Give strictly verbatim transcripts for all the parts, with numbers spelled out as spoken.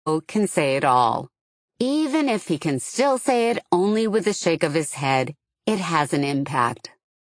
can say it all. Even if he can still say it only with a shake of his head, it has an impact.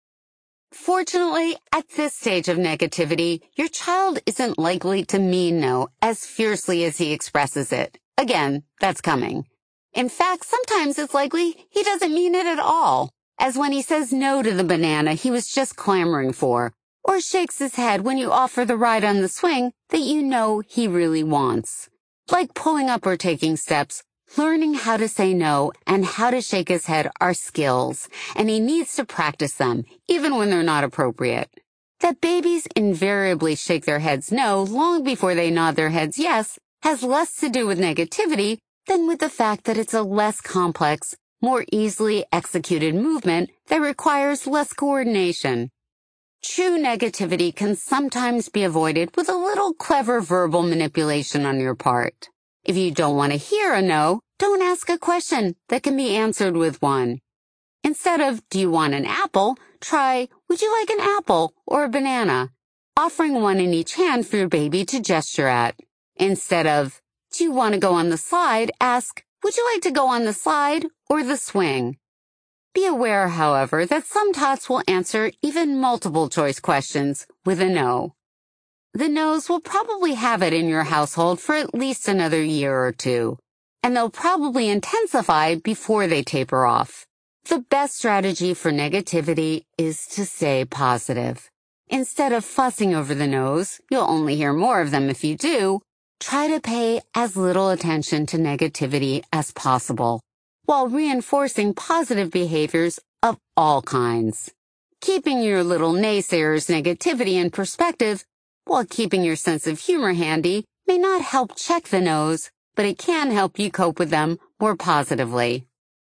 Fortunately, at this stage of negativity, your child isn't likely to mean no as fiercely as he expresses it. Again, that's coming. In fact, sometimes it's likely he doesn't mean it at all, as when he says no to the banana he was just clamoring for, or shakes his head when you offer the ride on the swing that you know he really wants. Like pulling up or taking steps, learning how to say no and how to shake his head are skills, and he needs to practice them, even when they're not appropriate. That babies invariably shake their heads no long before they nod their heads yes has less to do with negativity than with the fact that it's a less complex, more easily executed movement that requires less coordination. True negativity can sometimes be avoided with a little clever verbal manipulation on your part. If you don't want to hear a no, don't ask a question that can be answered with one. Instead of, do you want an apple, try, would you like an apple or a banana, offering one in each hand for your baby to gesture at. Instead of, do you want to go on the slide, ask, would you like to go on the slide or the swing? Be aware, however, that some tots will answer even multiple choice questions with a no. The no's will probably have it in your household for at least another year or two, and they'll probably intensify before they taper off. The best strategy for negativity is to stay positive. Instead of fussing over the no's, you'll only hear more of them if you do, try to pay as little attention to negativity as possible, while reinforcing positive behaviors of all kinds. Keeping your little naysayers' negativity in perspective while keeping your sense of humor handy may not help check the no's, but it can help you cope with them more positively.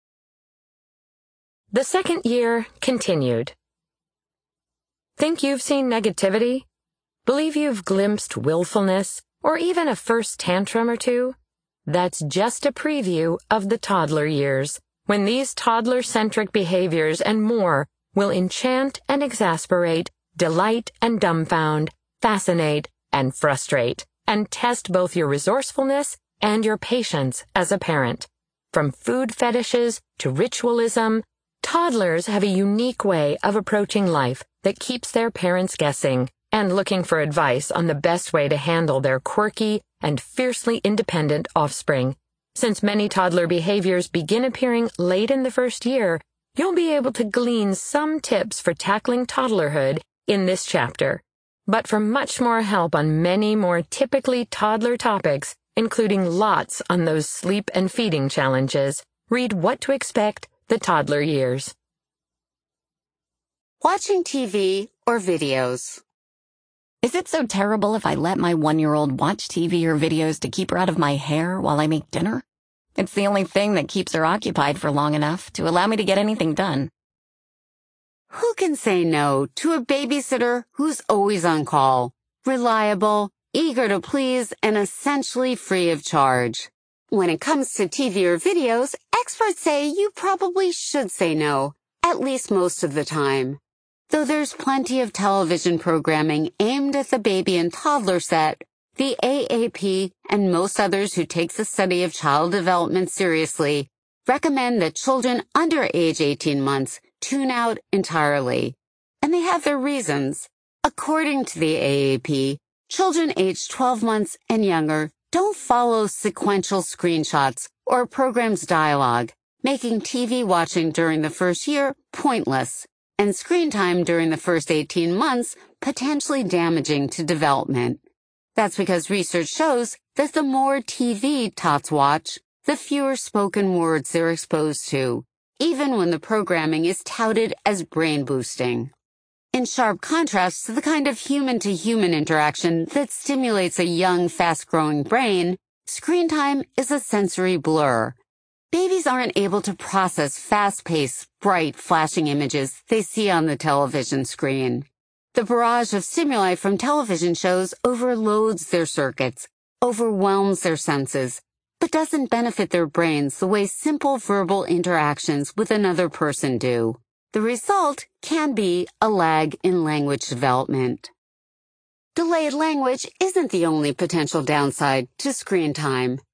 The second year continued. Think you've seen negativity? Believe you've glimpsed willfulness, or even a first tantrum or two? That's just a preview of the toddler years, when these toddler-centric behaviors and more will enchant and exasperate, delight and dumbfound, fascinate and frustrate, and test both your resourcefulness and your patience as a parent. From food fetishes to ritualism, toddlers have a unique way of approaching life that keeps their parents guessing and looking for advice on the best way to handle their quirky and fiercely independent offspring. Since many toddler behaviors begin appearing late in the first year, you'll be able to glean some tips for tackling toddlerhood in this chapter. But for much more help on many more typically toddler topics, including lots on those sleep and feeding challenges, read What to Expect: The Toddler Years. Watching T V or videos. Is it so terrible if I let my one-year-old watch T V or videos to keep her out of my hair while I make dinner? It's the only thing that keeps her occupied for long enough to allow me to get anything done. Who can say no to a babysitter who's always on call, reliable, eager to please, and essentially free of charge? When it comes to T V or videos, experts say you probably should say no, at least most of the time. Though there's plenty of television programming aimed at the baby and toddler set, the A A P and most others who take the study of child development seriously recommend that children under age eighteen months tune out entirely. And they have their reasons. According to the A A P, children aged twelve months and younger don't follow sequential screenshots or a program's dialogue, making T V watching during the first year pointless, and screen time during the first eighteen months potentially damaging to development. That's because research shows that the more T V tots watch, the fewer spoken words they're exposed to, even when the programming is touted as brain-boosting. In sharp contrast to the kind of human-to-human interaction that stimulates a young, fast-growing brain, screen time is a sensory blur. Babies aren't able to process fast-paced, bright, flashing images they see on the television screen. The barrage of stimuli from television shows overloads their circuits, overwhelms their senses, but doesn't benefit their brains the way simple verbal interactions with another person do. The result can be a lag in language development. Delayed language isn't the only potential downside to screen time.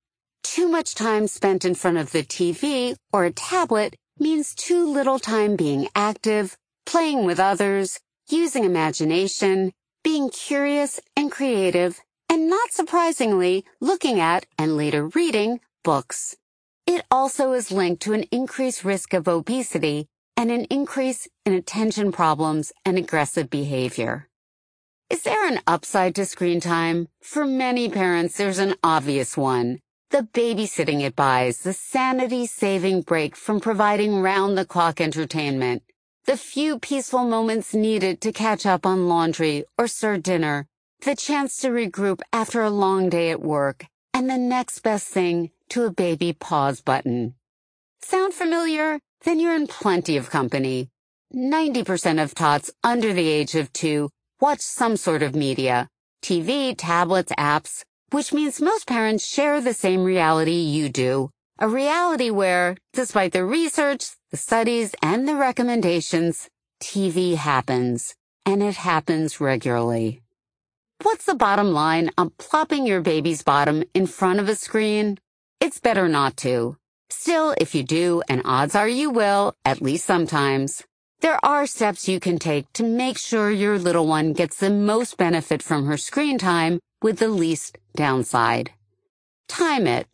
Too much time spent in front of the T V or a tablet means too little time being active, playing with others, using imagination, being curious and creative, and not surprisingly, looking at and later reading books. It also is linked to an increased risk of obesity and an increase in attention problems and aggressive behavior. Is there an upside to screen time? For many parents, there's an obvious one. The babysitting it buys, the sanity-saving break from providing round-the-clock entertainment, the few peaceful moments needed to catch up on laundry or serve dinner, the chance to regroup after a long day at work, and the next best thing to a baby pause button. Sound familiar? Then you're in plenty of company. ninety percent of tots under the age of two watch some sort of media, T V, tablets, apps, which means most parents share the same reality you do, a reality where, despite the research, the studies, and the recommendations, T V happens, and it happens regularly. What's the bottom line on plopping your baby's bottom in front of a screen? It's better not to. Still, if you do, and odds are you will, at least sometimes, there are steps you can take to make sure your little one gets the most benefit from her screen time with the least downside. Time it.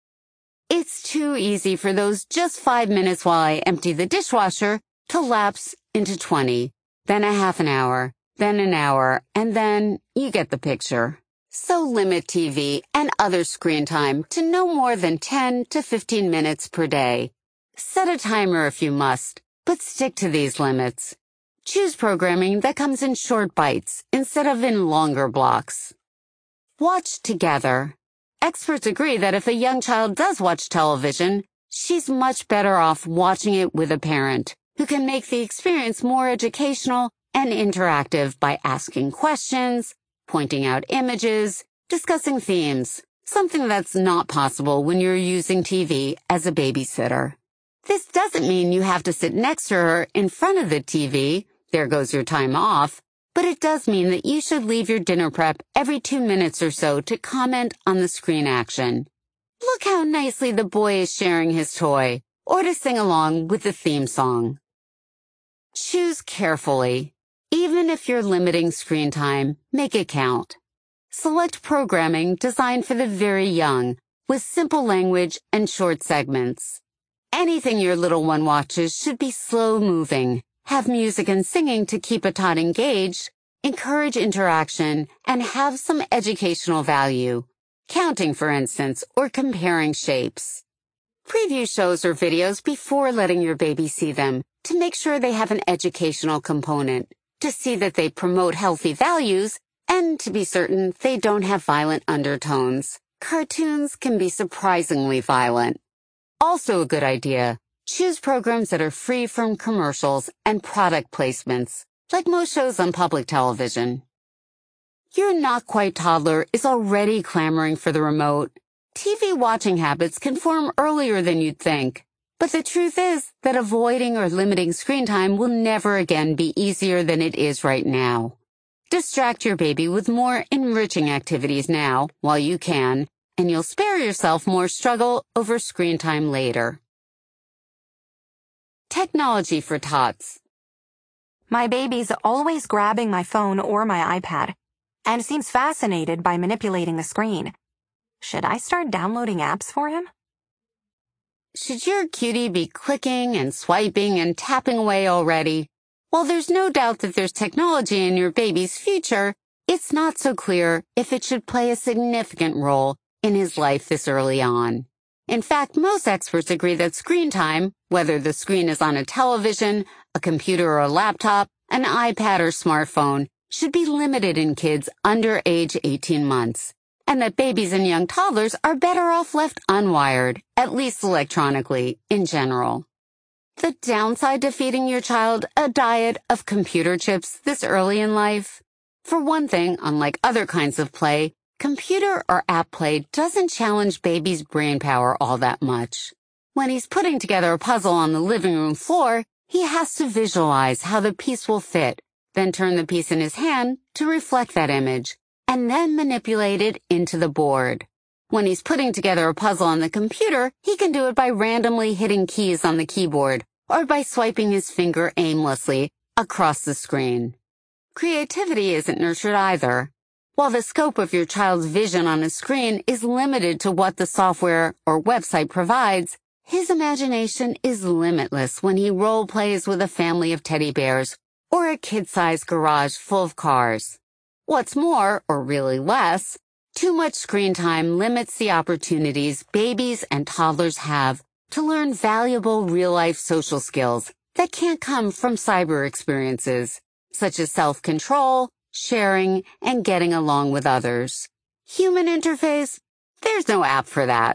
It's too easy for those just five minutes while I empty the dishwasher to lapse into twenty, then a half an hour, then an hour, and then you get the picture. So limit T V and other screen time to no more than ten to fifteen minutes per day. Set a timer if you must, but stick to these limits. Choose programming that comes in short bites instead of in longer blocks. Watch together. Experts agree that if a young child does watch television, she's much better off watching it with a parent who can make the experience more educational and interactive by asking questions, pointing out images, discussing themes, something that's not possible when you're using T V as a babysitter. This doesn't mean you have to sit next to her in front of the T V, there goes your time off, but it does mean that you should leave your dinner prep every two minutes or so to comment on the screen action. Look how nicely the boy is sharing his toy, or to sing along with the theme song. Choose carefully. Even if you're limiting screen time, make it count. Select programming designed for the very young, with simple language and short segments. Anything your little one watches should be slow-moving, have music and singing to keep a tot engaged, encourage interaction, and have some educational value. Counting, for instance, or comparing shapes. Preview shows or videos before letting your baby see them to make sure they have an educational component, to see that they promote healthy values, and to be certain they don't have violent undertones. Cartoons can be surprisingly violent. Also a good idea, choose programs that are free from commercials and product placements, like most shows on public television. Your not-quite toddler is already clamoring for the remote. T V watching habits can form earlier than you'd think. But the truth is that avoiding or limiting screen time will never again be easier than it is right now. Distract your baby with more enriching activities now, while you can, and you'll spare yourself more struggle over screen time later. Technology for tots. My baby's always grabbing my phone or my iPad, and seems fascinated by manipulating the screen. Should I start downloading apps for him? Should your cutie be clicking and swiping and tapping away already? While there's no doubt that there's technology in your baby's future, it's not so clear if it should play a significant role in his life this early on. In fact, most experts agree that screen time, whether the screen is on a television, a computer or a laptop, an iPad or smartphone, should be limited in kids under age eighteen months, and that babies and young toddlers are better off left unwired, at least electronically, in general. The downside to feeding your child a diet of computer chips this early in life? For one thing, unlike other kinds of play, computer or app play doesn't challenge baby's brain power all that much. When he's putting together a puzzle on the living room floor, he has to visualize how the piece will fit, then turn the piece in his hand to reflect that image, and then manipulate it into the board. When he's putting together a puzzle on the computer, he can do it by randomly hitting keys on the keyboard or by swiping his finger aimlessly across the screen. Creativity isn't nurtured either. While the scope of your child's vision on a screen is limited to what the software or website provides, his imagination is limitless when he role plays with a family of teddy bears or a kid-sized garage full of cars. What's more, or really less, too much screen time limits the opportunities babies and toddlers have to learn valuable real-life social skills that can't come from cyber experiences, such as self-control, sharing, and getting along with others. Human interface? There's no app for that.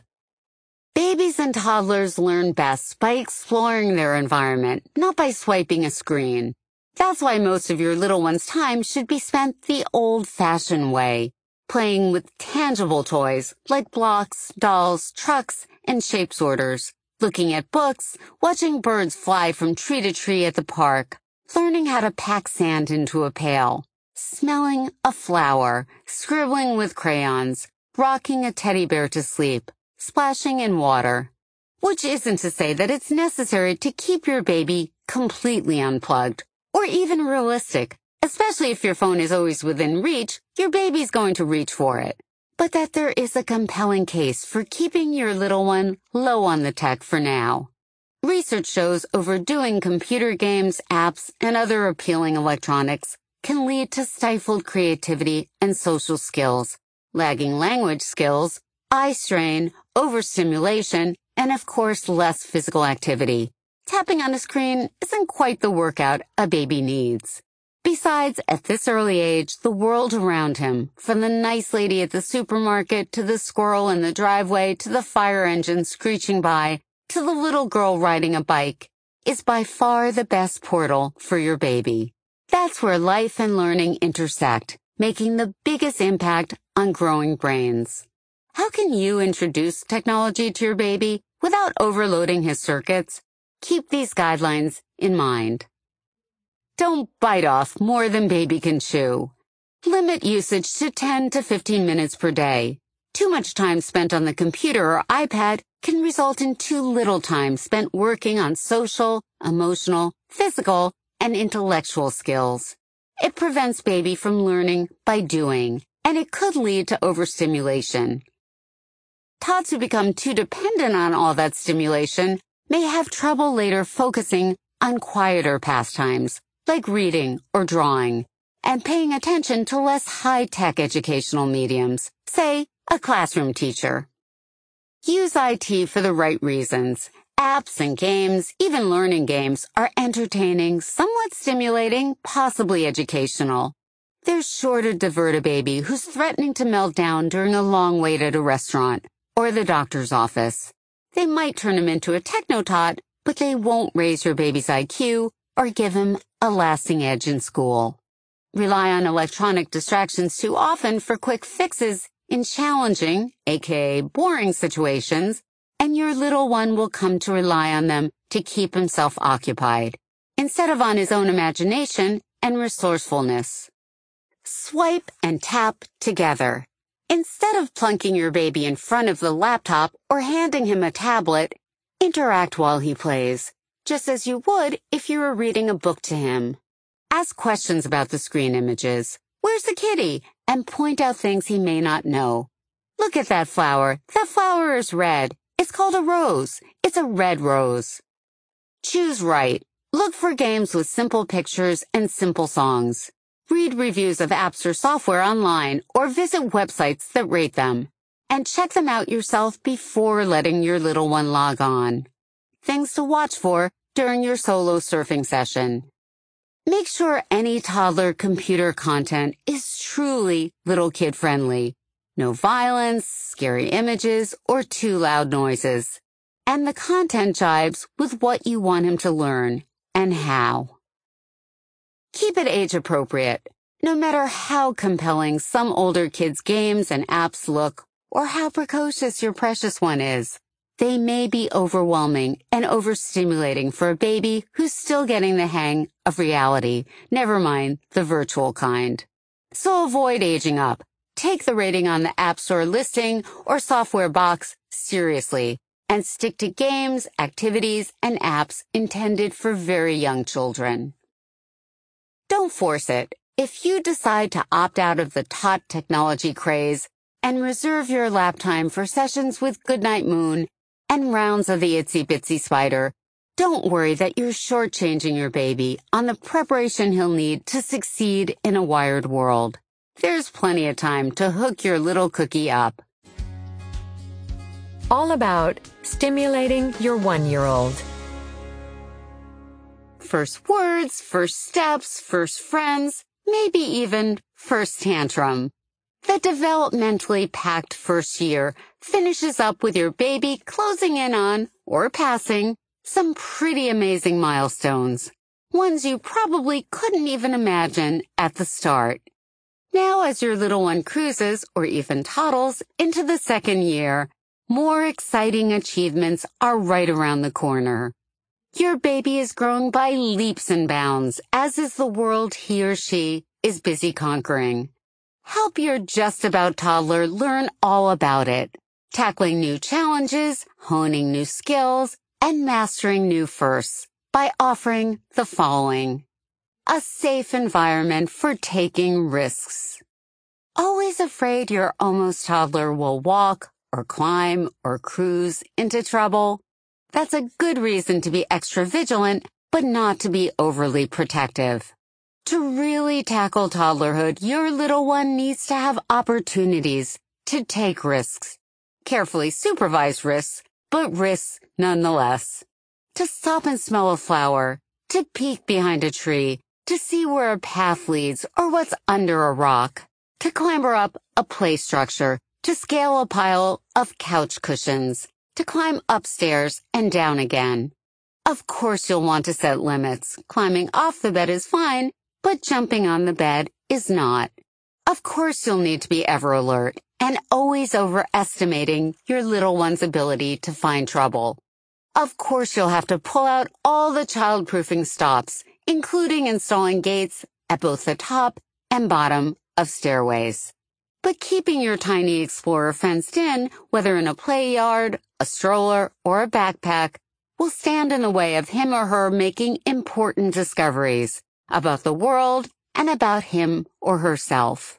Babies and toddlers learn best by exploring their environment, not by swiping a screen. That's why most of your little one's time should be spent the old-fashioned way, playing with tangible toys like blocks, dolls, trucks, and shape sorters, looking at books, watching birds fly from tree to tree at the park, learning how to pack sand into a pail, smelling a flower, scribbling with crayons, rocking a teddy bear to sleep, splashing in water. Which isn't to say that it's necessary to keep your baby completely unplugged, or even realistic, especially if your phone is always within reach, your baby's going to reach for it. But that there is a compelling case for keeping your little one low on the tech for now. Research shows overdoing computer games, apps, and other appealing electronics can lead to stifled creativity and social skills, lagging language skills, eye strain, overstimulation, and of course less physical activity. Tapping on a screen isn't quite the workout a baby needs. Besides, at this early age, the world around him, from the nice lady at the supermarket to the squirrel in the driveway to the fire engine screeching by to the little girl riding a bike, is by far the best portal for your baby. That's where life and learning intersect, making the biggest impact on growing brains. How can you introduce technology to your baby without overloading his circuits? Keep these guidelines in mind. Don't bite off more than baby can chew. Limit usage to ten to fifteen minutes per day. Too much time spent on the computer or iPad can result in too little time spent working on social, emotional, physical, and intellectual skills. It prevents baby from learning by doing, and it could lead to overstimulation. Tots who become too dependent on all that stimulation may have trouble later focusing on quieter pastimes, like reading or drawing, and paying attention to less high-tech educational mediums, say, a classroom teacher. Use I T for the right reasons. Apps and games, even learning games, are entertaining, somewhat stimulating, possibly educational. They're sure to divert a baby who's threatening to melt down during a long wait at a restaurant or the doctor's office. They might turn him into a technotot, but they won't raise your baby's I Q or give him a lasting edge in school. Rely on electronic distractions too often for quick fixes in challenging, aka boring situations, and your little one will come to rely on them to keep himself occupied, instead of on his own imagination and resourcefulness. Swipe and tap together. Instead of plunking your baby in front of the laptop or handing him a tablet, interact while he plays, just as you would if you were reading a book to him. Ask questions about the screen images. Where's the kitty? And point out things he may not know. Look at that flower. That flower is red. It's called a rose. It's a red rose. Choose right. Look for games with simple pictures and simple songs. Read reviews of apps or software online or visit websites that rate them. And check them out yourself before letting your little one log on. Things to watch for during your solo surfing session. Make sure any toddler computer content is truly little kid friendly. No violence, scary images, or too loud noises. And the content jives with what you want him to learn and how. Keep it age appropriate. No matter how compelling some older kids' games and apps look, or how precocious your precious one is, they may be overwhelming and overstimulating for a baby who's still getting the hang of reality, never mind the virtual kind. So avoid aging up. take the rating on the App Store listing or software box seriously and stick to games, activities, and apps intended for very young children. Don't force it. If you decide to opt out of the tot technology craze and reserve your lap time for sessions with Goodnight Moon and rounds of the Itsy Bitsy Spider, don't worry that you're shortchanging your baby on the preparation he'll need to succeed in a wired world. There's plenty of time to hook your little cookie up. All about stimulating your one-year-old. First words, first steps, first friends, maybe even first tantrum. The developmentally packed first year finishes up with your baby closing in on, or passing, some pretty amazing milestones. Ones you probably couldn't even imagine at the start. Now as your little one cruises, or even toddles, into the second year, more exciting achievements are right around the corner. Your baby is growing by leaps and bounds, as is the world he or she is busy conquering. Help your just-about toddler learn all about it, tackling new challenges, honing new skills, and mastering new firsts by offering the following. A safe environment for taking risks. Always afraid your almost toddler will walk, or climb, or cruise into trouble? That's a good reason to be extra vigilant, but not to be overly protective. To really tackle toddlerhood, your little one needs to have opportunities to take risks. Carefully supervised risks, but risks nonetheless. To stop and smell a flower, to peek behind a tree, to see where a path leads or what's under a rock, to clamber up a play structure, to scale a pile of couch cushions, to climb upstairs and down again. Of course you'll want to set limits. Climbing off the bed is fine, but jumping on the bed is not. Of course you'll need to be ever alert and always overestimating your little one's ability to find trouble. Of course you'll have to pull out all the child-proofing stops, including installing gates at both the top and bottom of stairways. But keeping your tiny explorer fenced in, whether in a play yard, a stroller, or a backpack, will stand in the way of him or her making important discoveries about the world and about him or herself.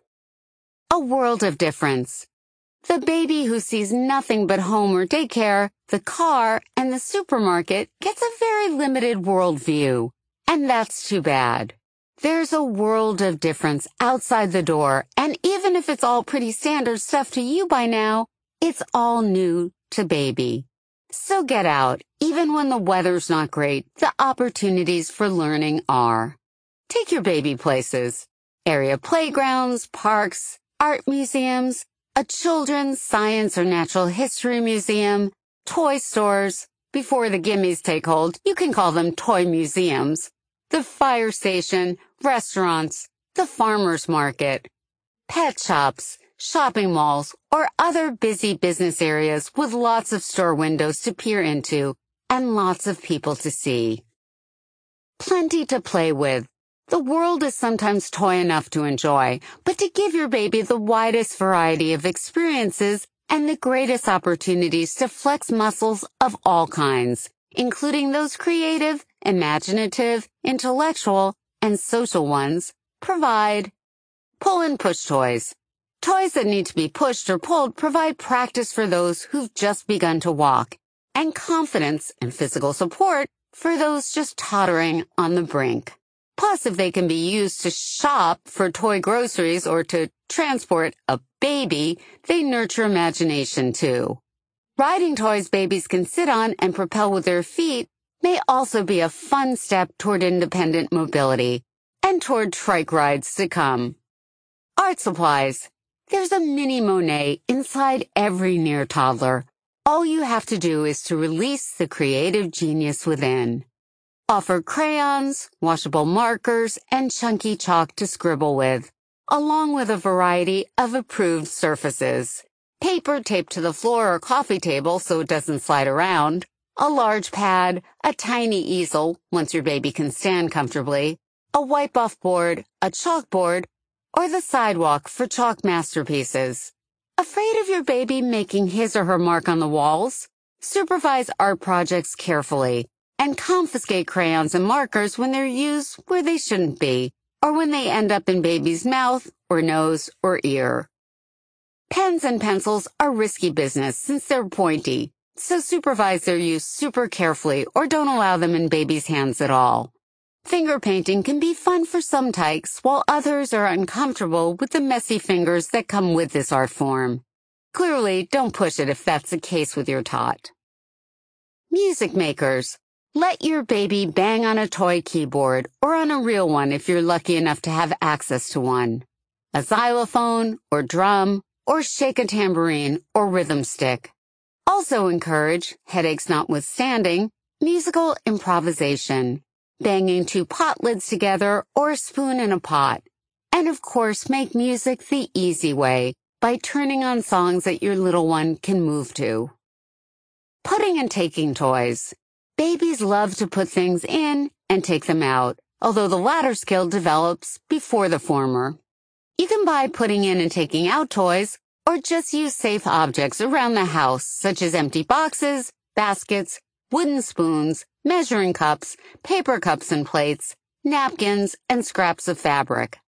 A world of difference. The baby who sees nothing but home or daycare, the car, and the supermarket gets a very limited worldview, and that's too bad. There's a world of difference outside the door, and even if it's all pretty standard stuff to you by now, it's all new to baby. So get out. Even when the weather's not great, the opportunities for learning are. Take your baby places. Area playgrounds, parks, art museums, a children's science or natural history museum, toy stores. Before the gimmies take hold, you can call them toy museums. The fire station, restaurants, the farmer's market, pet shops, shopping malls, or other busy business areas with lots of store windows to peer into and lots of people to see. Plenty to play with. The world is sometimes toy enough to enjoy, but to give your baby the widest variety of experiences and the greatest opportunities to flex muscles of all kinds, including those creative, imaginative, intellectual, and social ones, provide pull and push toys. Toys that need to be pushed or pulled provide practice for those who've just begun to walk, and confidence and physical support for those just tottering on the brink. Plus, if they can be used to shop for toy groceries or to transport a baby, they nurture imagination too. Riding toys babies can sit on and propel with their feet may also be a fun step toward independent mobility and toward trike rides to come. Art supplies. There's a mini Monet inside every near toddler. All you have to do is to release the creative genius within. Offer crayons, washable markers, and chunky chalk to scribble with, along with a variety of approved surfaces. Paper taped to the floor or coffee table so it doesn't slide around, a large pad, a tiny easel, once your baby can stand comfortably, a wipe-off board, a chalkboard, or the sidewalk for chalk masterpieces. Afraid of your baby making his or her mark on the walls? Supervise art projects carefully and confiscate crayons and markers when they're used where they shouldn't be, or when they end up in baby's mouth or nose or ear. Pens and pencils are risky business since they're pointy, so supervise their use super carefully or don't allow them in baby's hands at all. Finger painting can be fun for some tykes, while others are uncomfortable with the messy fingers that come with this art form. Clearly, don't push it if that's the case with your tot. Music makers. Let your baby bang on a toy keyboard or on a real one if you're lucky enough to have access to one. A xylophone or drum or shake a tambourine or rhythm stick. Also encourage, headaches notwithstanding, musical improvisation. Banging two pot lids together or a spoon in a pot. And of course, make music the easy way by turning on songs that your little one can move to. Putting and taking toys. Babies love to put things in and take them out, although the latter skill develops before the former. You can buy putting in and taking out toys, or just use safe objects around the house, such as empty boxes, baskets, wooden spoons, measuring cups, paper cups and plates, napkins, and scraps of fabric.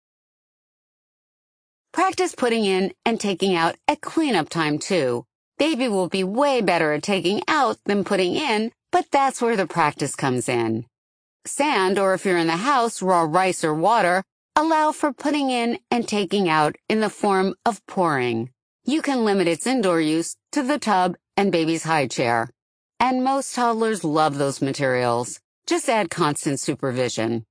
Practice putting in and taking out at cleanup time, too. Baby will be way better at taking out than putting in, but that's where the practice comes in. Sand, or if you're in the house, raw rice or water, allow for putting in and taking out in the form of pouring. You can limit its indoor use to the tub and baby's high chair. And most toddlers love those materials. Just add constant supervision.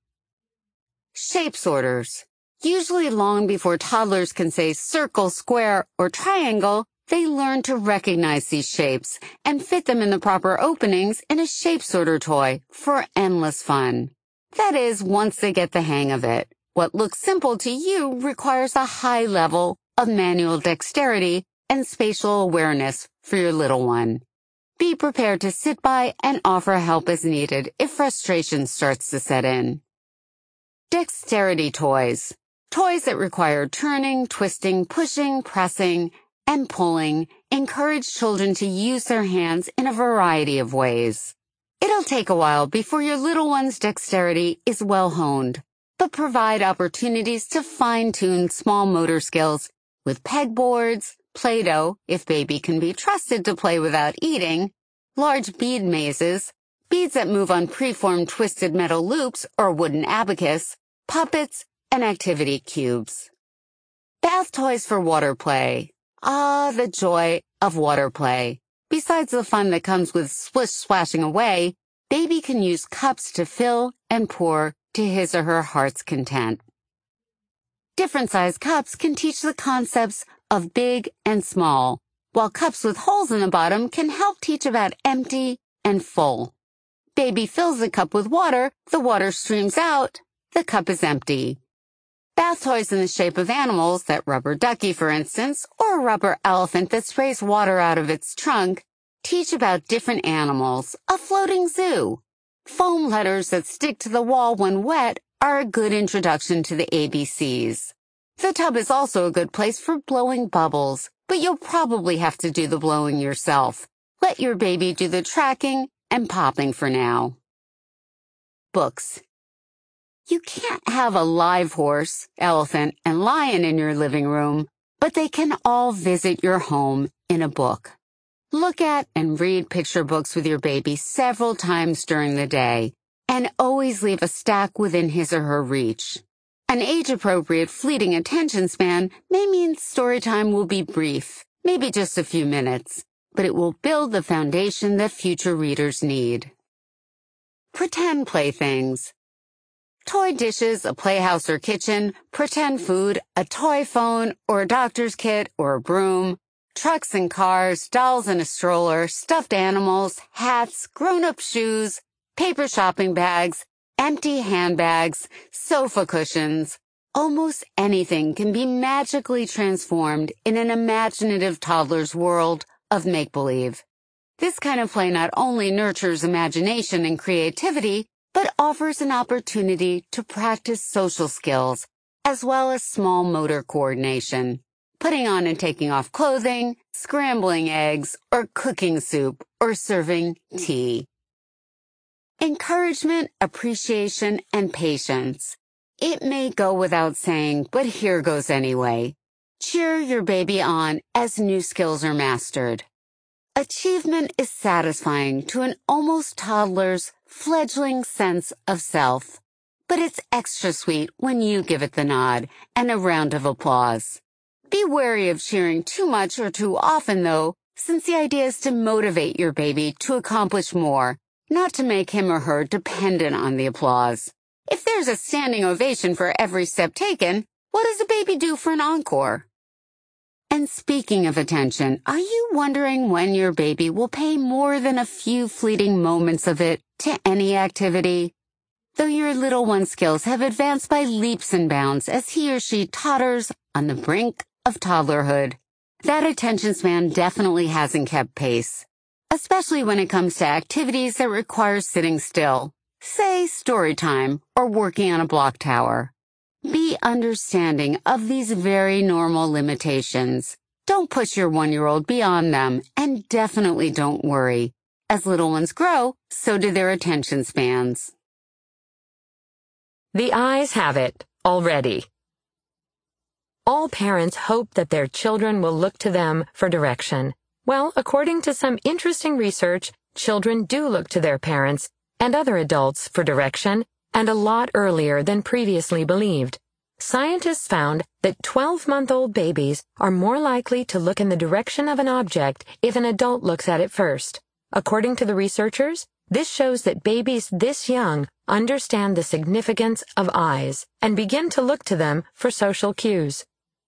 Shape sorters. Usually long before toddlers can say circle, square, or triangle, they learn to recognize these shapes and fit them in the proper openings in a shape sorter toy for endless fun. That is, once they get the hang of it. What looks simple to you requires a high level of manual dexterity and spatial awareness for your little one. Be prepared to sit by and offer help as needed if frustration starts to set in. Dexterity toys. Toys that require turning, twisting, pushing, pressing, and pulling encourage children to use their hands in a variety of ways. It'll take a while before your little one's dexterity is well honed, but provide opportunities to fine-tune small motor skills with pegboards, Play-Doh, if baby can be trusted to play without eating, large bead mazes, beads that move on preformed twisted metal loops or wooden abacus, puppets, and activity cubes. Bath toys for water play. Ah, the joy of water play. Besides the fun that comes with splish splashing away, baby can use cups to fill and pour to his or her heart's content. Different size cups can teach the concepts of big and small, while cups with holes in the bottom can help teach about empty and full. Baby fills the cup with water, the water streams out, the cup is empty. Bath toys in the shape of animals, that rubber ducky for instance, or a rubber elephant that sprays water out of its trunk, teach about different animals, a floating zoo. Foam letters that stick to the wall when wet are a good introduction to the A B Cs. The tub is also a good place for blowing bubbles, but you'll probably have to do the blowing yourself. Let your baby do the tracking and popping for now. Books. You can't have a live horse, elephant, and lion in your living room, but they can all visit your home in a book. Look at and read picture books with your baby several times during the day, and always leave a stack within his or her reach. An age-appropriate fleeting attention span may mean story time will be brief, maybe just a few minutes, but it will build the foundation that future readers need. Pretend playthings. Toy dishes, a playhouse or kitchen, pretend food, a toy phone or a doctor's kit or a broom, trucks and cars, dolls in a stroller, stuffed animals, hats, grown-up shoes, paper shopping bags, empty handbags, sofa cushions. Almost anything can be magically transformed in an imaginative toddler's world of make-believe. This kind of play not only nurtures imagination and creativity, but offers an opportunity to practice social skills as well as small motor coordination, putting on and taking off clothing, scrambling eggs, or cooking soup, or serving tea. Encouragement, appreciation, and patience. It may go without saying, but here goes anyway. Cheer your baby on as new skills are mastered. Achievement is satisfying to an almost toddler's fledgling sense of self, but it's extra sweet when you give it the nod and a round of applause. Be wary of cheering too much or too often, though, since the idea is to motivate your baby to accomplish more, not to make him or her dependent on the applause. If there's a standing ovation for every step taken, what does a baby do for an encore? And speaking of attention, are you wondering when your baby will pay more than a few fleeting moments of it to any activity? Though your little one's skills have advanced by leaps and bounds as he or she totters on the brink of toddlerhood, that attention span definitely hasn't kept pace, especially when it comes to activities that require sitting still, say story time or working on a block tower. Be understanding of these very normal limitations. Don't push your one-year-old beyond them, and definitely don't worry. As little ones grow, so do their attention spans. The eyes have it already. All parents hope that their children will look to them for direction. Well, according to some interesting research, children do look to their parents and other adults for direction, and a lot earlier than previously believed. Scientists found that twelve-month-old babies are more likely to look in the direction of an object if an adult looks at it first. According to the researchers, this shows that babies this young understand the significance of eyes and begin to look to them for social cues.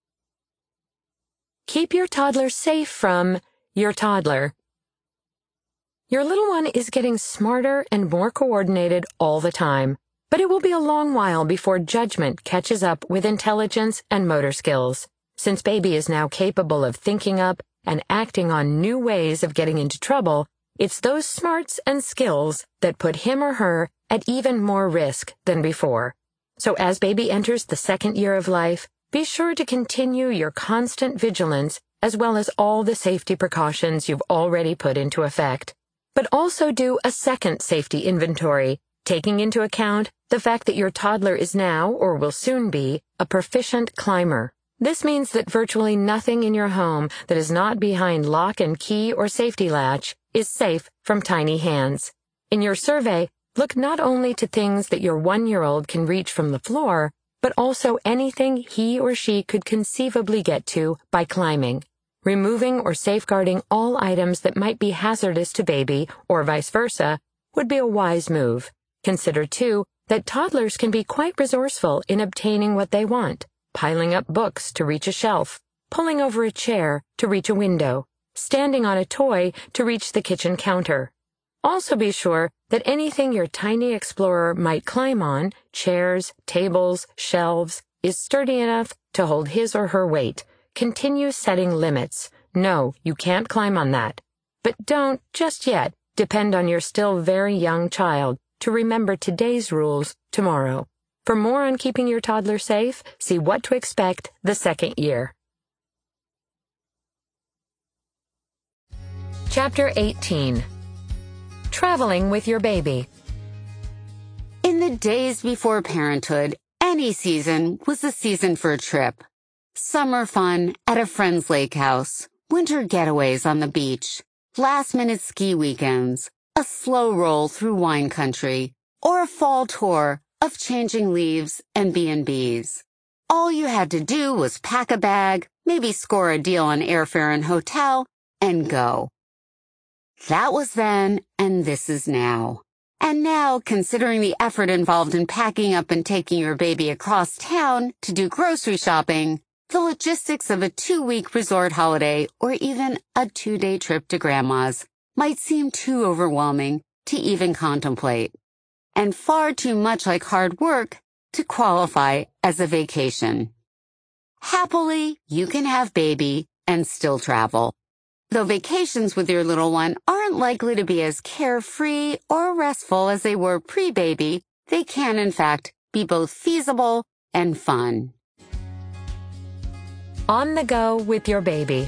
Keep your toddler safe from your toddler. Your little one is getting smarter and more coordinated all the time, but it will be a long while before judgment catches up with intelligence and motor skills. Since baby is now capable of thinking up and acting on new ways of getting into trouble, it's those smarts and skills that put him or her at even more risk than before. So as baby enters the second year of life, be sure to continue your constant vigilance as well as all the safety precautions you've already put into effect. But also do a second safety inventory, taking into account the fact that your toddler is now, or will soon be, a proficient climber. This means that virtually nothing in your home that is not behind lock and key or safety latch is safe from tiny hands. In your survey, look not only to things that your one-year-old can reach from the floor, but also anything he or she could conceivably get to by climbing. Removing or safeguarding all items that might be hazardous to baby, or vice versa, would be a wise move. Consider, too, that toddlers can be quite resourceful in obtaining what they want, piling up books to reach a shelf, pulling over a chair to reach a window, standing on a toy to reach the kitchen counter. Also be sure that anything your tiny explorer might climb on, chairs, tables, shelves, is sturdy enough to hold his or her weight. Continue setting limits. No, you can't climb on that. But don't, just yet, depend on your still very young child to remember today's rules tomorrow. For more on keeping your toddler safe, see What to Expect the Second Year. Chapter eighteen. Traveling with your baby. In the days before parenthood, any season was a season for a trip. Summer fun at a friend's lake house, winter getaways on the beach, last-minute ski weekends, a slow roll through wine country, or a fall tour of changing leaves and B and B's. All you had to do was pack a bag, maybe score a deal on airfare and hotel, and go. That was then, and this is now. And now, considering the effort involved in packing up and taking your baby across town to do grocery shopping, the logistics of a two-week resort holiday or even a two-day trip to Grandma's might seem too overwhelming to even contemplate, and far too much like hard work to qualify as a vacation. Happily, you can have baby and still travel. Though vacations with your little one aren't likely to be as carefree or restful as they were pre-baby, they can, in fact, be both feasible and fun. On the go with your baby.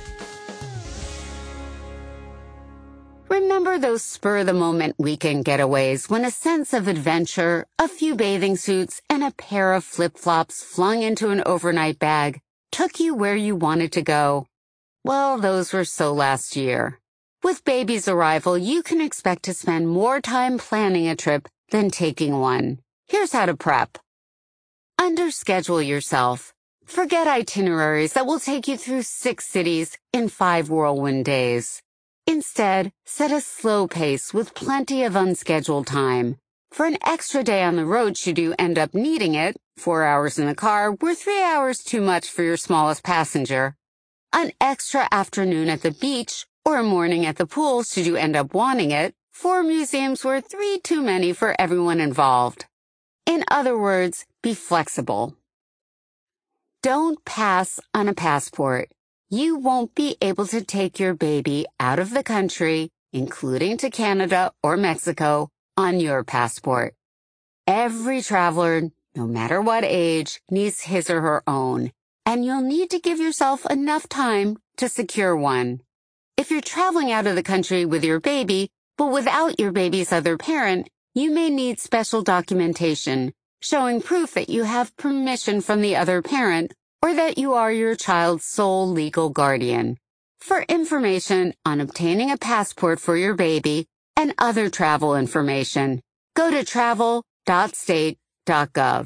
Remember those spur-of-the-moment weekend getaways when a sense of adventure, a few bathing suits, and a pair of flip-flops flung into an overnight bag took you where you wanted to go? Well, those were so last year. With baby's arrival, you can expect to spend more time planning a trip than taking one. Here's how to prep. Underschedule yourself. Forget itineraries that will take you through six cities in five whirlwind days. Instead, set a slow pace with plenty of unscheduled time. For an extra day on the road should you end up needing it, four hours in the car were three hours too much for your smallest passenger. An extra afternoon at the beach or a morning at the pool should you end up wanting it, four museums were three too many for everyone involved. In other words, be flexible. Don't pass on a passport. You won't be able to take your baby out of the country, including to Canada or Mexico, on your passport. Every traveler, no matter what age, needs his or her own, and you'll need to give yourself enough time to secure one. If you're traveling out of the country with your baby, but without your baby's other parent, you may need special documentation showing proof that you have permission from the other parent or that you are your child's sole legal guardian. For information on obtaining a passport for your baby and other travel information, go to travel dot state dot gov.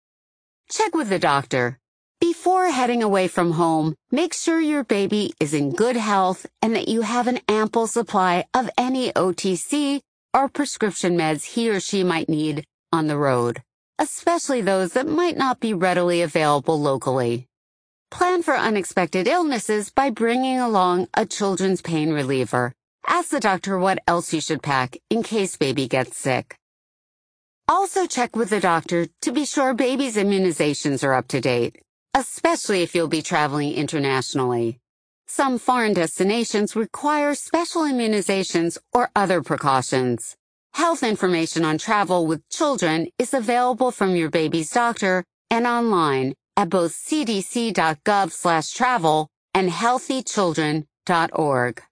Check with the doctor. Before heading away from home, make sure your baby is in good health and that you have an ample supply of any O T C or prescription meds he or she might need on the road, especially those that might not be readily available locally. Plan for unexpected illnesses by bringing along a children's pain reliever. Ask the doctor what else you should pack in case baby gets sick. Also check with the doctor to be sure baby's immunizations are up to date, especially if you'll be traveling internationally. Some foreign destinations require special immunizations or other precautions. Health information on travel with children is available from your baby's doctor and online at both c d c dot gov slash travel and healthy children dot org.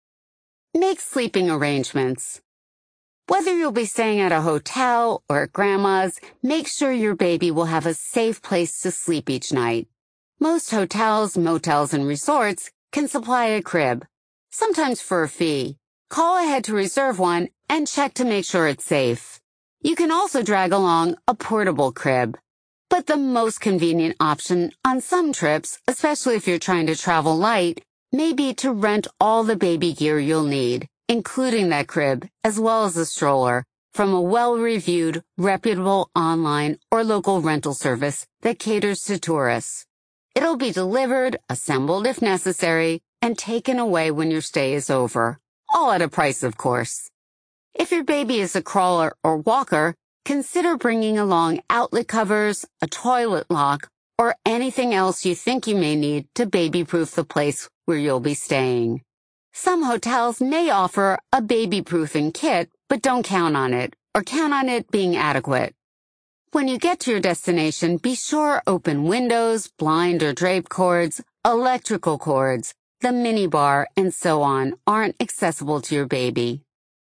Make sleeping arrangements. Whether you'll be staying at a hotel or at grandma's, make sure your baby will have a safe place to sleep each night. Most hotels, motels, and resorts can supply a crib, sometimes for a fee. Call ahead to reserve one and check to make sure it's safe. You can also drag along a portable crib. But the most convenient option on some trips, especially if you're trying to travel light, may be to rent all the baby gear you'll need, including that crib, as well as a stroller, from a well-reviewed, reputable online or local rental service that caters to tourists. It'll be delivered, assembled if necessary, and taken away when your stay is over. All at a price, of course. If your baby is a crawler or walker, consider bringing along outlet covers, a toilet lock, or anything else you think you may need to baby-proof the place where you'll be staying. Some hotels may offer a baby-proofing kit, but don't count on it, or count on it being adequate. When you get to your destination, be sure open windows, blind or drape cords, electrical cords, the minibar, and so on aren't accessible to your baby.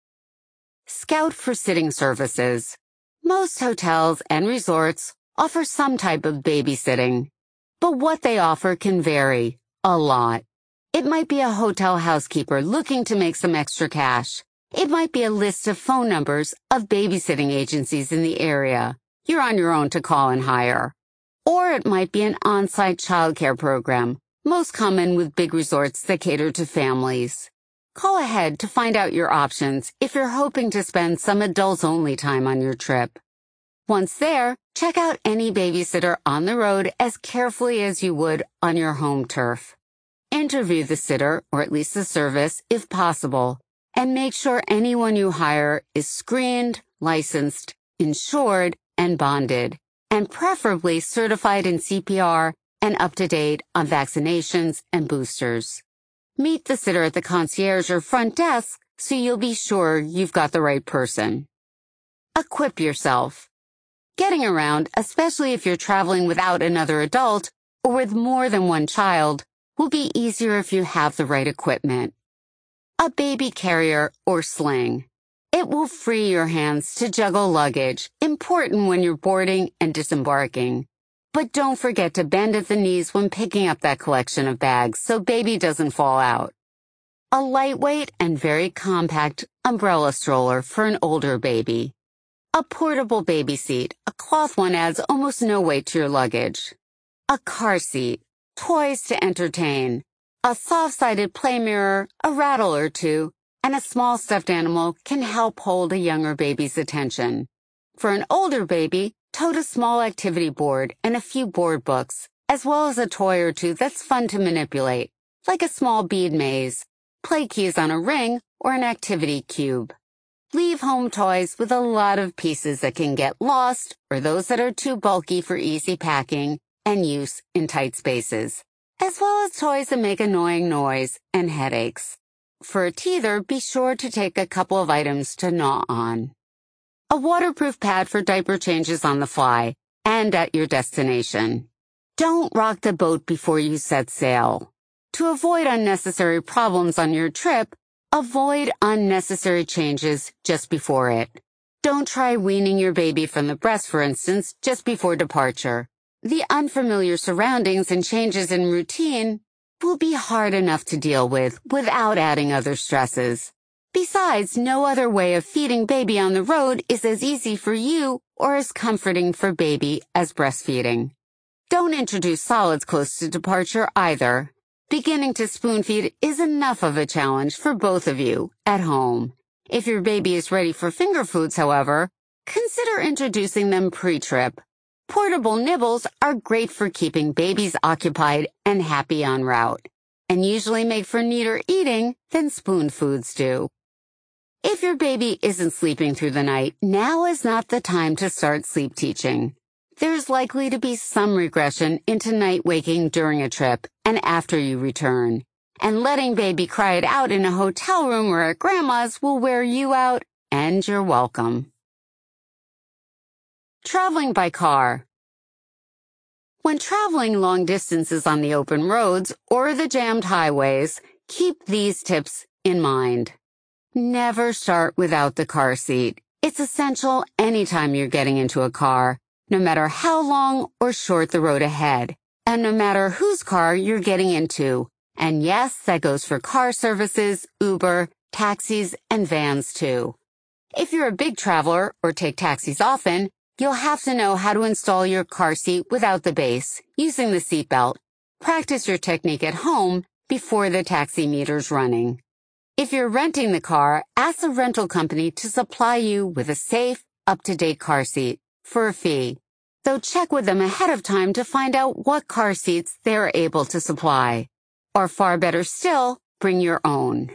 Scout for sitting services. Most hotels and resorts offer some type of babysitting, but what they offer can vary a lot. It might be a hotel housekeeper looking to make some extra cash. It might be a list of phone numbers of babysitting agencies in the area. You're on your own to call and hire. Or it might be an on-site childcare program, most common with big resorts that cater to families. Call ahead to find out your options if you're hoping to spend some adults-only time on your trip. Once there, check out any babysitter on the road as carefully as you would on your home turf. Interview the sitter, or at least the service, if possible, and make sure anyone you hire is screened, licensed, insured, and bonded, and preferably certified in C P R and up-to-date on vaccinations and boosters. Meet the sitter at the concierge or front desk so you'll be sure you've got the right person. Equip yourself. Getting around, especially if you're traveling without another adult, or with more than one child will be easier if you have the right equipment. A baby carrier or sling. It will free your hands to juggle luggage, important when you're boarding and disembarking. But don't forget to bend at the knees when picking up that collection of bags so baby doesn't fall out. A lightweight and very compact umbrella stroller for an older baby. A portable baby seat, a cloth one adds almost no weight to your luggage. A car seat, toys to entertain, a soft-sided play mirror, a rattle or two, and a small stuffed animal can help hold a younger baby's attention. For an older baby, tote a small activity board and a few board books, as well as a toy or two that's fun to manipulate, like a small bead maze, play keys on a ring, or an activity cube. Leave home toys with a lot of pieces that can get lost or those that are too bulky for easy packing and use in tight spaces, as well as toys that make annoying noise and headaches. For a teether, be sure to take a couple of items to gnaw on. A waterproof pad for diaper changes on the fly and at your destination. Don't rock the boat before you set sail. To avoid unnecessary problems on your trip, avoid unnecessary changes just before it. Don't try weaning your baby from the breast, for instance, just before departure. The unfamiliar surroundings and changes in routine will be hard enough to deal with without adding other stresses. Besides, no other way of feeding baby on the road is as easy for you or as comforting for baby as breastfeeding. Don't introduce solids close to departure either. Beginning to spoon feed is enough of a challenge for both of you at home. If your baby is ready for finger foods, however, consider introducing them pre-trip. Portable nibbles are great for keeping babies occupied and happy en route, and usually make for neater eating than spoon foods do. If your baby isn't sleeping through the night, now is not the time to start sleep teaching. There's likely to be some regression into night waking during a trip and after you return, and letting baby cry it out in a hotel room or at grandma's will wear you out, and you're welcome. Traveling by car. When traveling long distances on the open roads or the jammed highways, keep these tips in mind. Never start without the car seat. It's essential anytime you're getting into a car, no matter how long or short the road ahead, and no matter whose car you're getting into. And yes, that goes for car services, Uber, taxis, and vans too. If you're a big traveler or take taxis often, you'll have to know how to install your car seat without the base, using the seatbelt. Practice your technique at home before the taxi meter's running. If you're renting the car, ask the rental company to supply you with a safe, up-to-date car seat for a fee, though check with them ahead of time to find out what car seats they're able to supply. Or far better still, bring your own.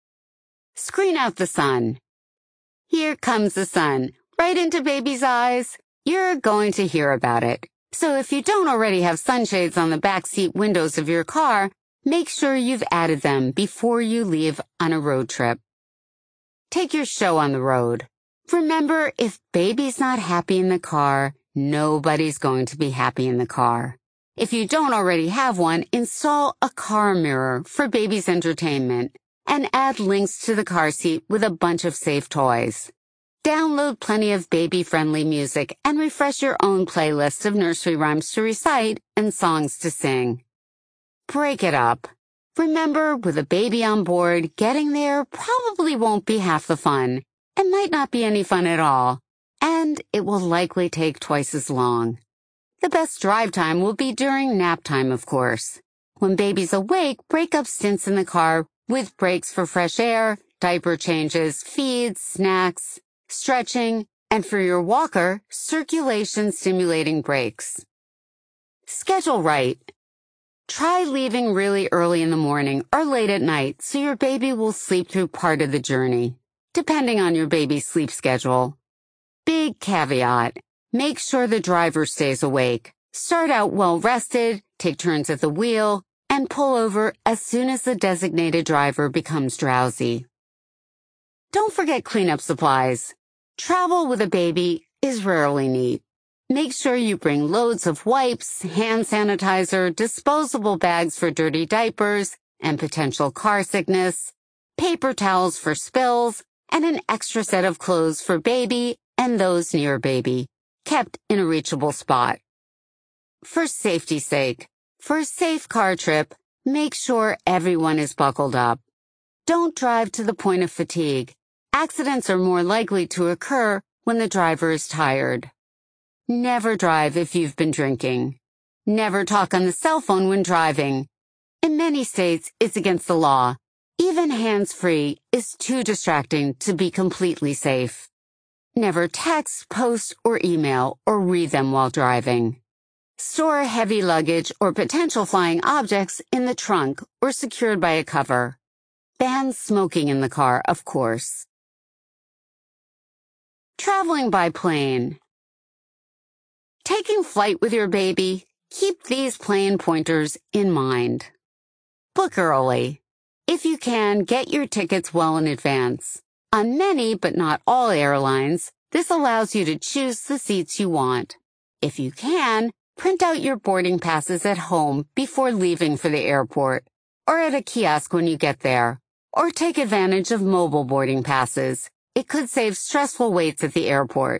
Screen out the sun. Here comes the sun, right into baby's eyes. You're going to hear about it. So if you don't already have sunshades on the back seat windows of your car, make sure you've added them before you leave on a road trip. Take your show on the road. Remember, if baby's not happy in the car, nobody's going to be happy in the car. If you don't already have one, install a car mirror for baby's entertainment and add links to the car seat with a bunch of safe toys. Download plenty of baby-friendly music and refresh your own playlist of nursery rhymes to recite and songs to sing. Break it up. Remember, with a baby on board, getting there probably won't be half the fun. It might not be any fun at all, and it will likely take twice as long. The best drive time will be during nap time, of course. When baby's awake, break up stints in the car with breaks for fresh air, diaper changes, feeds, snacks, stretching, and for your walker, circulation-stimulating breaks. Schedule right. Try leaving really early in the morning or late at night so your baby will sleep through part of the journey, depending on your baby's sleep schedule. Big caveat. Make sure the driver stays awake. Start out well rested, take turns at the wheel, and pull over as soon as the designated driver becomes drowsy. Don't forget cleanup supplies. Travel with a baby is rarely neat. Make sure you bring loads of wipes, hand sanitizer, disposable bags for dirty diapers and potential car sickness, paper towels for spills, and an extra set of clothes for baby and those near baby, kept in a reachable spot. For safety's sake, for a safe car trip, make sure everyone is buckled up. Don't drive to the point of fatigue. Accidents are more likely to occur when the driver is tired. Never drive if you've been drinking. Never talk on the cell phone when driving. In many states, it's against the law. Even hands-free is too distracting to be completely safe. Never text, post, or email or read them while driving. Store heavy luggage or potential flying objects in the trunk or secured by a cover. Ban smoking in the car, of course. Traveling by plane. Taking flight with your baby, keep these plane pointers in mind. Book early. If you can, get your tickets well in advance. On many, but not all airlines, this allows you to choose the seats you want. If you can, print out your boarding passes at home before leaving for the airport, or at a kiosk when you get there, or take advantage of mobile boarding passes. It could save stressful waits at the airport.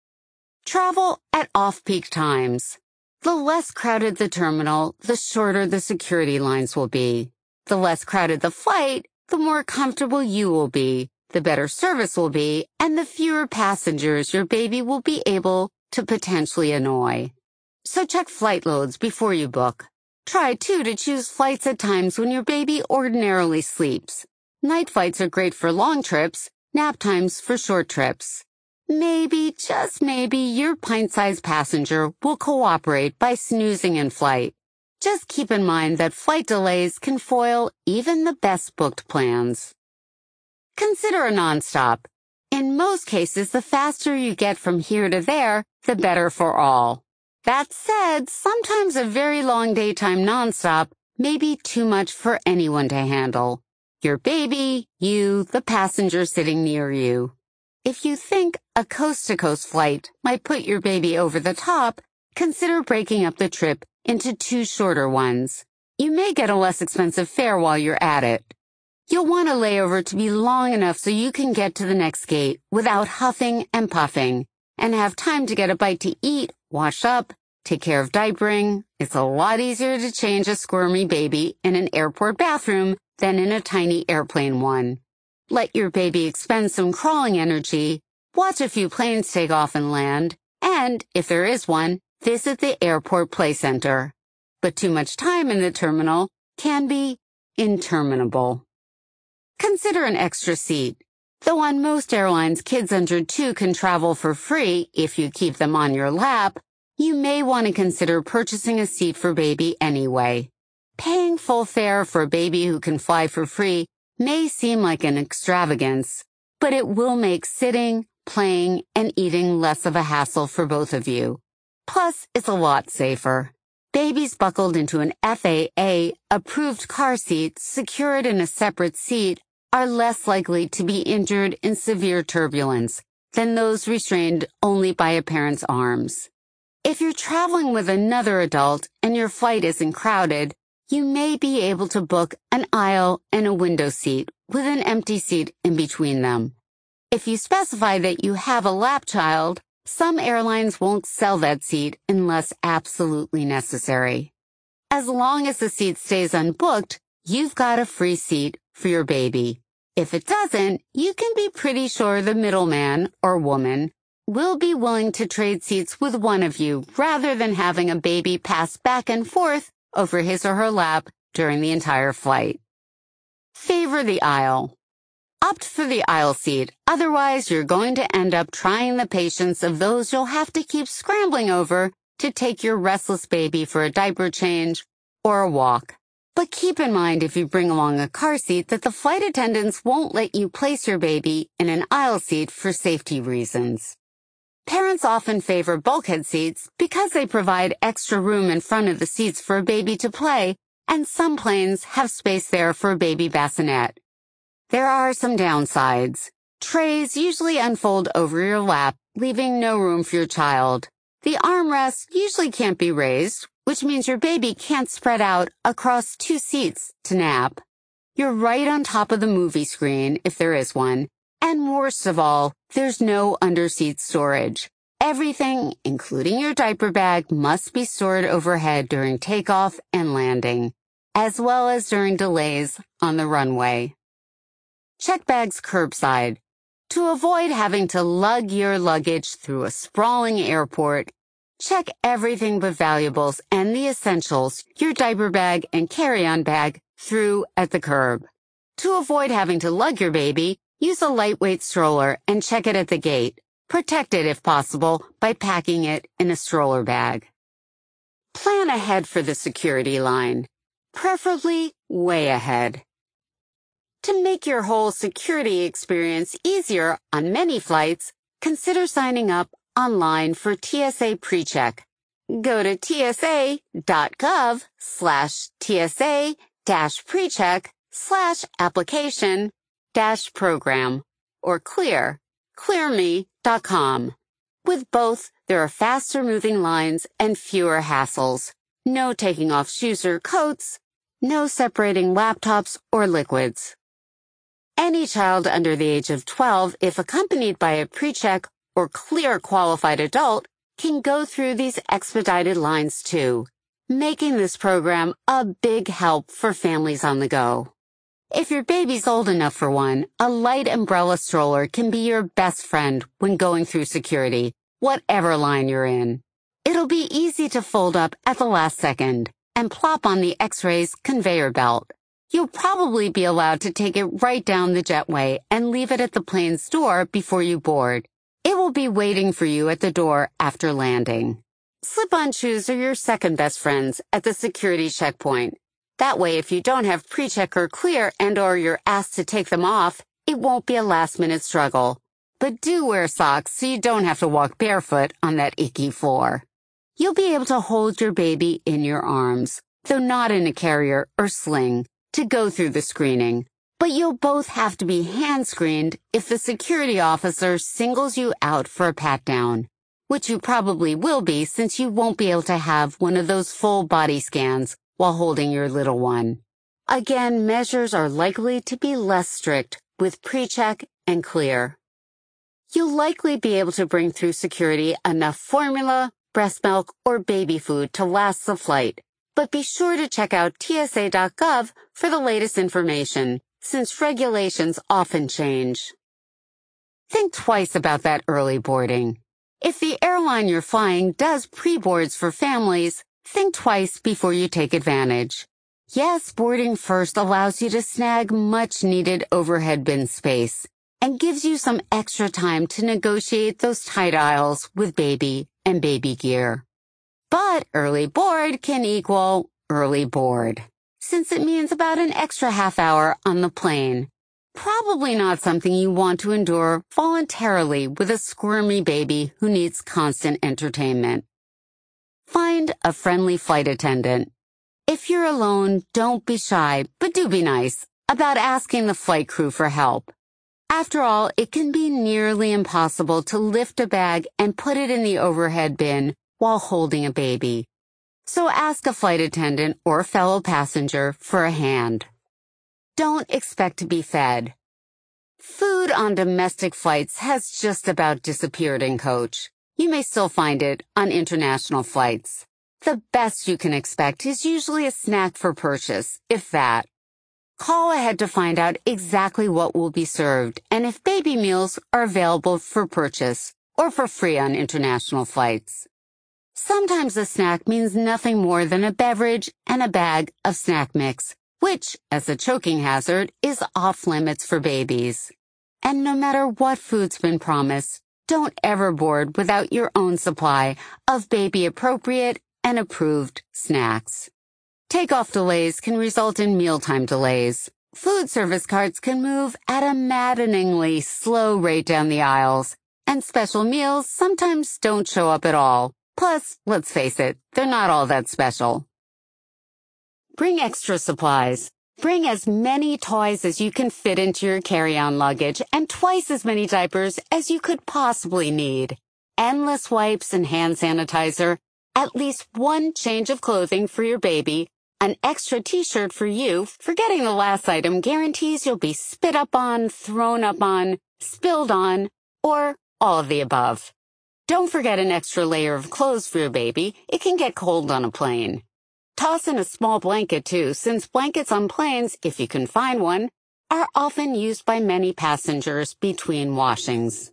Travel at off-peak times. The less crowded the terminal, the shorter the security lines will be. The less crowded the flight, the more comfortable you will be, the better service will be, and the fewer passengers your baby will be able to potentially annoy. So check flight loads before you book. Try, too, to choose flights at times when your baby ordinarily sleeps. Night flights are great for long trips, nap times for short trips. Maybe, just maybe, your pint-sized passenger will cooperate by snoozing in flight. Just keep in mind that flight delays can foil even the best booked plans. Consider a nonstop. In most cases, the faster you get from here to there, the better for all. That said, sometimes a very long daytime nonstop may be too much for anyone to handle. Your baby, you, the passenger sitting near you. If you think a coast-to-coast flight might put your baby over the top, consider breaking up the trip into two shorter ones. You may get a less expensive fare while you're at it. You'll want a layover to be long enough so you can get to the next gate without huffing and puffing, and have time to get a bite to eat, wash up, take care of diapering. It's a lot easier to change a squirmy baby in an airport bathroom than in a tiny airplane one. Let your baby expend some crawling energy, watch a few planes take off and land, and, if there is one, visit the airport play center. But too much time in the terminal can be interminable. Consider an extra seat. Though on most airlines kids under two can travel for free if you keep them on your lap, you may want to consider purchasing a seat for baby anyway. Paying full fare for a baby who can fly for free may seem like an extravagance, but it will make sitting, playing, and eating less of a hassle for both of you. Plus, it's a lot safer. Babies buckled into an F A A-approved car seat secured in a separate seat are less likely to be injured in severe turbulence than those restrained only by a parent's arms. If you're traveling with another adult and your flight isn't crowded, you may be able to book an aisle and a window seat with an empty seat in between them. If you specify that you have a lap child, some airlines won't sell that seat unless absolutely necessary. As long as the seat stays unbooked, you've got a free seat for your baby. If it doesn't, you can be pretty sure the middleman or woman will be willing to trade seats with one of you rather than having a baby pass back and forth over his or her lap during the entire flight. Favor the aisle. Opt for the aisle seat, otherwise you're going to end up trying the patience of those you'll have to keep scrambling over to take your restless baby for a diaper change or a walk. But keep in mind if you bring along a car seat that the flight attendants won't let you place your baby in an aisle seat for safety reasons. Parents often favor bulkhead seats because they provide extra room in front of the seats for a baby to play, and some planes have space there for a baby bassinet. There are some downsides. Trays usually unfold over your lap, leaving no room for your child. The armrest usually can't be raised, which means your baby can't spread out across two seats to nap. You're right on top of the movie screen, if there is one, and worst of all, there's no underseat storage. Everything, including your diaper bag, must be stored overhead during takeoff and landing, as well as during delays on the runway. Check bags curbside. To avoid having to lug your luggage through a sprawling airport, check everything but valuables and the essentials, your diaper bag and carry-on bag, through at the curb. To avoid having to lug your baby, use a lightweight stroller and check it at the gate. Protect it if possible by packing it in a stroller bag. Plan ahead for the security line, preferably way ahead. To make your whole security experience easier on many flights, consider signing up online for T S A PreCheck. Go to tsa.gov slash TSA dash PreCheck slash application dash program or clear, clearme dot com. With both, there are faster moving lines and fewer hassles. No taking off shoes or coats. No separating laptops or liquids. Any child under the age of twelve, if accompanied by a PreCheck or clear qualified adult, can go through these expedited lines too, making this program a big help for families on the go. If your baby's old enough for one, a light umbrella stroller can be your best friend when going through security, whatever line you're in. It'll be easy to fold up at the last second and plop on the X-rays conveyor belt. You'll probably be allowed to take it right down the jetway and leave it at the plane's door before you board. It will be waiting for you at the door after landing. Slip-on shoes are your second best friends at the security checkpoint. That way, if you don't have PreCheck or clear and or you're asked to take them off, it won't be a last-minute struggle. But do wear socks so you don't have to walk barefoot on that icky floor. You'll be able to hold your baby in your arms, though not in a carrier or sling, to go through the screening. But you'll both have to be hand-screened if the security officer singles you out for a pat-down, which you probably will be since you won't be able to have one of those full body scans while holding your little one. Again, measures are likely to be less strict with PreCheck and clear. You'll likely be able to bring through security enough formula, breast milk, or baby food to last the flight, but be sure to check out T S A dot gov for the latest information, since regulations often change. Think twice about that early boarding. If the airline you're flying does pre-boards for families, think twice before you take advantage. Yes, boarding first allows you to snag much-needed overhead bin space and gives you some extra time to negotiate those tight aisles with baby and baby gear. But early board can equal early board, since it means about an extra half hour on the plane. Probably not something you want to endure voluntarily with a squirmy baby who needs constant entertainment. Find a friendly flight attendant. If you're alone, don't be shy, but do be nice about asking the flight crew for help. After all, it can be nearly impossible to lift a bag and put it in the overhead bin while holding a baby. So ask a flight attendant or fellow passenger for a hand. Don't expect to be fed. Food on domestic flights has just about disappeared in coach. You may still find it on international flights. The best you can expect is usually a snack for purchase, if that. Call ahead to find out exactly what will be served and if baby meals are available for purchase or for free on international flights. Sometimes a snack means nothing more than a beverage and a bag of snack mix, which, as a choking hazard, is off limits for babies. And no matter what food's been promised, don't ever board without your own supply of baby-appropriate and approved snacks. Takeoff delays can result in mealtime delays. Food service carts can move at a maddeningly slow rate down the aisles, and special meals sometimes don't show up at all. Plus, let's face it, they're not all that special. Bring extra supplies. Bring as many toys as you can fit into your carry-on luggage and twice as many diapers as you could possibly need. endless wipes and hand sanitizer, at least one change of clothing for your baby, an extra t-shirt for you, forgetting the last item guarantees you'll be spit up on, thrown up on, spilled on, or all of the above. Don't forget an extra layer of clothes for your baby. It can get cold on a plane. Toss in a small blanket, too, since blankets on planes, if you can find one, are often used by many passengers between washings.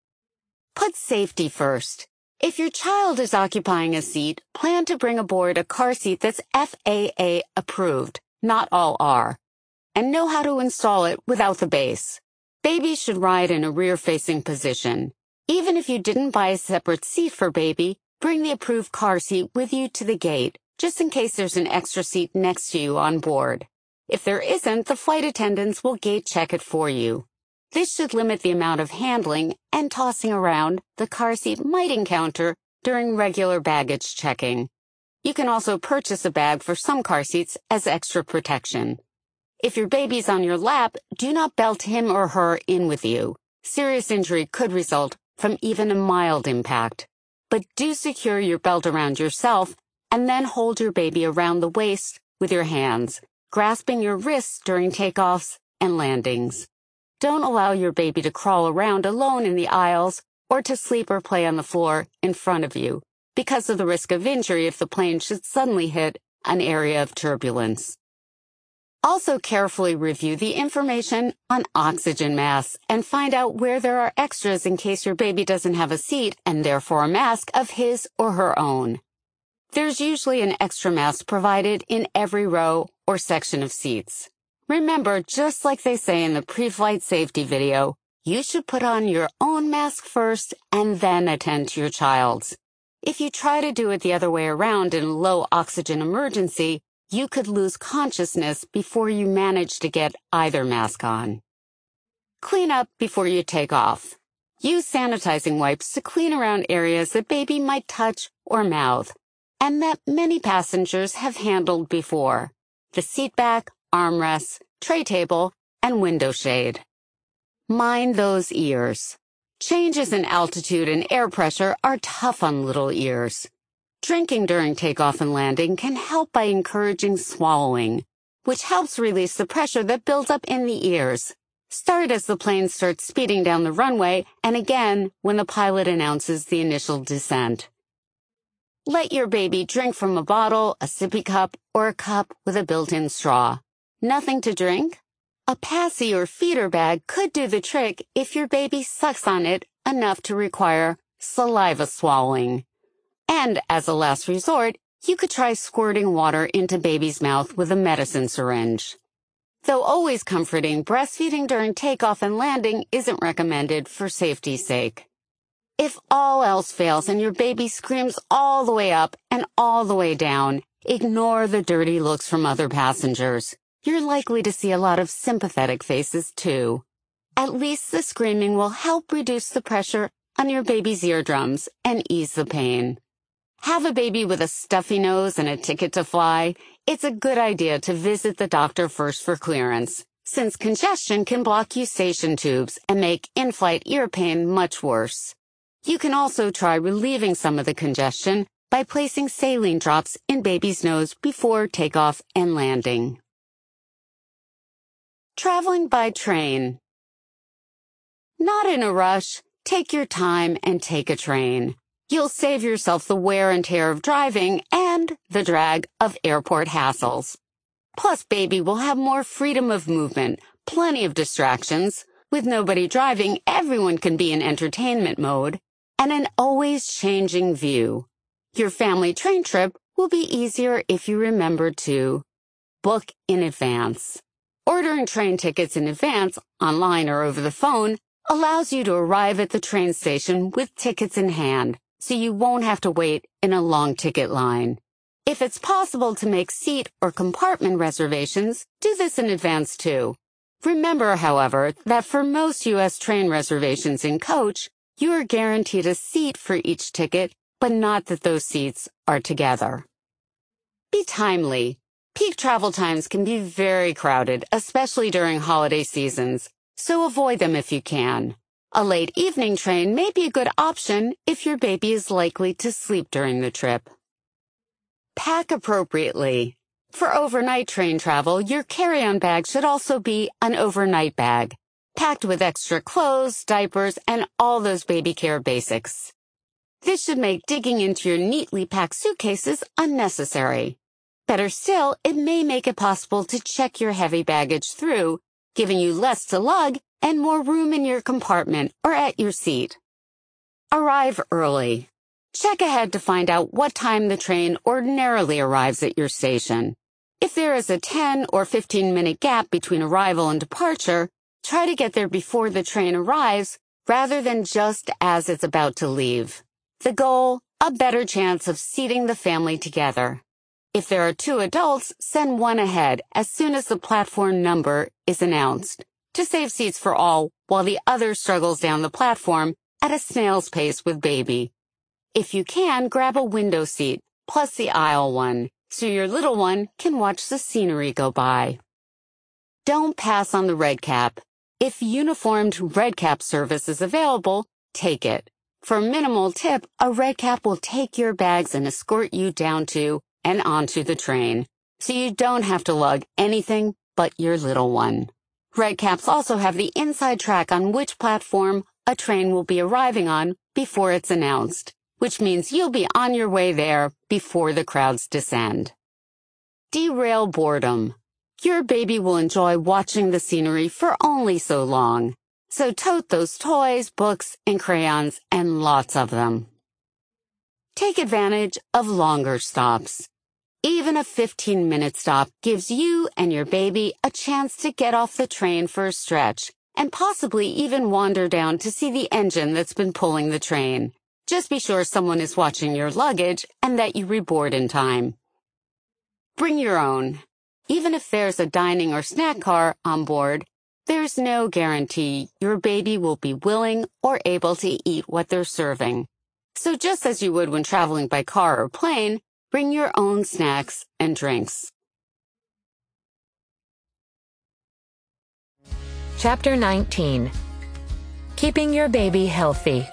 Put safety first. If your child is occupying a seat, plan to bring aboard a car seat that's F A A approved, not all are, and know how to install it without the base. Babies should ride in a rear-facing position. Even if you didn't buy a separate seat for baby, bring the approved car seat with you to the gate, just in case there's an extra seat next to you on board. If there isn't, the flight attendants will gate check it for you. This should limit the amount of handling and tossing around the car seat might encounter during regular baggage checking. You can also purchase a bag for some car seats as extra protection. If your baby's on your lap, do not belt him or her in with you. Serious injury could result from even a mild impact. But do secure your belt around yourself and then hold your baby around the waist with your hands, grasping your wrists during takeoffs and landings. Don't allow your baby to crawl around alone in the aisles or to sleep or play on the floor in front of you because of the risk of injury if the plane should suddenly hit an area of turbulence. Also carefully review the information on oxygen masks and find out where there are extras in case your baby doesn't have a seat and therefore a mask of his or her own. There's usually an extra mask provided in every row or section of seats. Remember, just like they say in the pre-flight safety video, you should put on your own mask first and then attend to your child's. If you try to do it the other way around in a low oxygen emergency, you could lose consciousness before you manage to get either mask on. Clean up before you take off. Use sanitizing wipes to clean around areas that baby might touch or mouth, and that many passengers have handled before. The seat back, armrests, tray table, and window shade. Mind those ears. Changes in altitude and air pressure are tough on little ears. Drinking during takeoff and landing can help by encouraging swallowing, which helps release the pressure that builds up in the ears. Start as the plane starts speeding down the runway and again when the pilot announces the initial descent. Let your baby drink from a bottle, a sippy cup, or a cup with a built-in straw. Nothing to drink? A passy or feeder bag could do the trick if your baby sucks on it enough to require saliva swallowing. And as a last resort, you could try squirting water into baby's mouth with a medicine syringe. Though always comforting, breastfeeding during takeoff and landing isn't recommended for safety's sake. If all else fails and your baby screams all the way up and all the way down, ignore the dirty looks from other passengers. You're likely to see a lot of sympathetic faces, too. At least the screaming will help reduce the pressure on your baby's eardrums and ease the pain. Have a baby with a stuffy nose and a ticket to fly? It's a good idea to visit the doctor first for clearance, since congestion can block eustachian tubes and make in-flight ear pain much worse. You can also try relieving some of the congestion by placing saline drops in baby's nose before takeoff and landing. Traveling by train. Not in a rush. Take your time and take a train. You'll save yourself the wear and tear of driving and the drag of airport hassles. Plus, baby will have more freedom of movement, plenty of distractions. With nobody driving, everyone can be in entertainment mode, and an always changing view. Your family train trip will be easier if you remember to book in advance. Ordering train tickets in advance, online or over the phone, allows you to arrive at the train station with tickets in hand, so you won't have to wait in a long ticket line. If it's possible to make seat or compartment reservations, do this in advance too. Remember, however, that for most U S train reservations in coach, you are guaranteed a seat for each ticket, but not that those seats are together. Be timely. Peak travel times can be very crowded, especially during holiday seasons, so avoid them if you can. A late evening train may be a good option if your baby is likely to sleep during the trip. Pack appropriately. For overnight train travel, your carry-on bag should also be an overnight bag, packed with extra clothes, diapers, and all those baby care basics. This should make digging into your neatly packed suitcases unnecessary. Better still, it may make it possible to check your heavy baggage through, giving you less to lug and more room in your compartment or at your seat. Arrive early. Check ahead to find out what time the train ordinarily arrives at your station. If there is a ten or fifteen minute gap between arrival and departure, try to get there before the train arrives rather than just as it's about to leave. The goal, a better chance of seating the family together. If there are two adults, send one ahead as soon as the platform number is announced, to save seats for all while the other struggles down the platform at a snail's pace with baby. If you can, grab a window seat, plus the aisle one, so your little one can watch the scenery go by. Don't pass on the red cap. If uniformed red cap service is available, take it. For a minimal tip, a red cap will take your bags and escort you down to and onto the train, so you don't have to lug anything but your little one. Red caps also have the inside track on which platform a train will be arriving on before it's announced, which means you'll be on your way there before the crowds descend. Derail boredom. Your baby will enjoy watching the scenery for only so long, so tote those toys, books, and crayons, and lots of them. Take advantage of longer stops. Even a fifteen-minute stop gives you and your baby a chance to get off the train for a stretch and possibly even wander down to see the engine that's been pulling the train. Just be sure someone is watching your luggage and that you reboard in time. Bring your own. Even if there's a dining or snack car on board, there's no guarantee your baby will be willing or able to eat what they're serving. So just as you would when traveling by car or plane, bring your own snacks and drinks. Chapter nineteen. Keeping your baby healthy.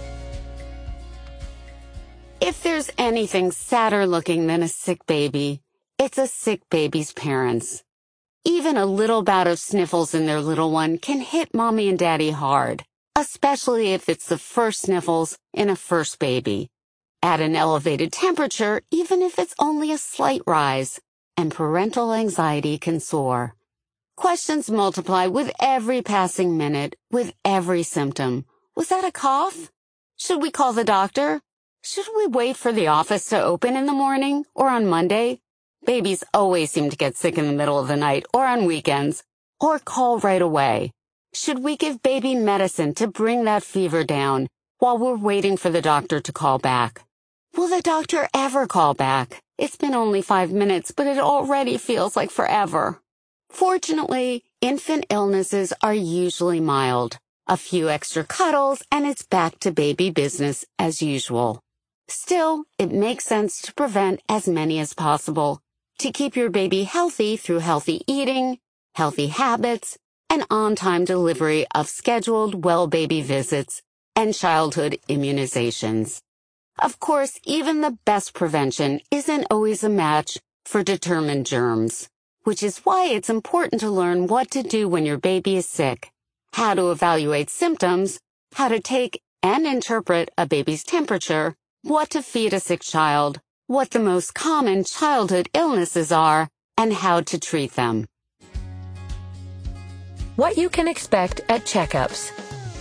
If there's anything sadder looking than a sick baby, it's a sick baby's parents. Even a little bout of sniffles in their little one can hit mommy and daddy hard, especially if it's the first sniffles in a first baby. Add an elevated temperature, even if it's only a slight rise, and parental anxiety can soar. Questions multiply with every passing minute, with every symptom. Was that a cough? Should we call the doctor? Should we wait for the office to open in the morning or on Monday? Babies always seem to get sick in the middle of the night or on weekends, or call right away. Should we give baby medicine to bring that fever down while we're waiting for the doctor to call back? Will the doctor ever call back? It's been only five minutes, but it already feels like forever. Fortunately, infant illnesses are usually mild. A few extra cuddles, and it's back to baby business as usual. Still, it makes sense to prevent as many as possible, to keep your baby healthy through healthy eating, healthy habits, and on-time delivery of scheduled well baby visits and childhood immunizations. Of course, even the best prevention isn't always a match for determined germs, which is why it's important to learn what to do when your baby is sick, how to evaluate symptoms, how to take and interpret a baby's temperature, what to feed a sick child, what the most common childhood illnesses are, and how to treat them. What you can expect at checkups.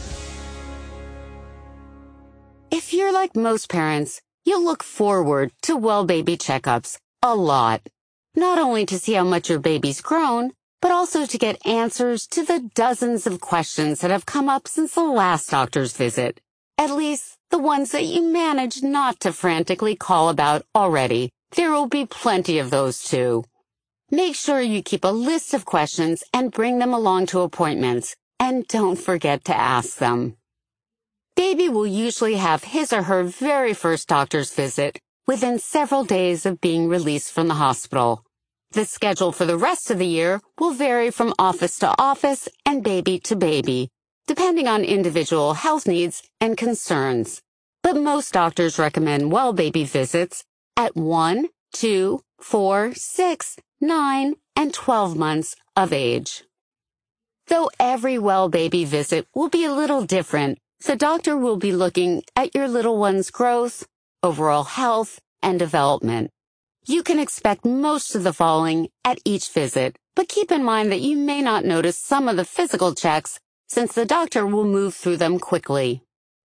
If you're like most parents, you'll look forward to well baby checkups a lot. Not only to see how much your baby's grown, but also to get answers to the dozens of questions that have come up since the last doctor's visit. At least the ones that you managed not to frantically call about already. There will be plenty of those too. Make sure you keep a list of questions and bring them along to appointments, and don't forget to ask them. Baby will usually have his or her very first doctor's visit within several days of being released from the hospital. The schedule for the rest of the year will vary from office to office and baby to baby, depending on individual health needs and concerns. But most doctors recommend well baby visits at one, two, four, six, nine, and twelve months of age. Though every well baby visit will be a little different, the doctor will be looking at your little one's growth, overall health, and development. You can expect most of the following at each visit, but keep in mind that you may not notice some of the physical checks since the doctor will move through them quickly.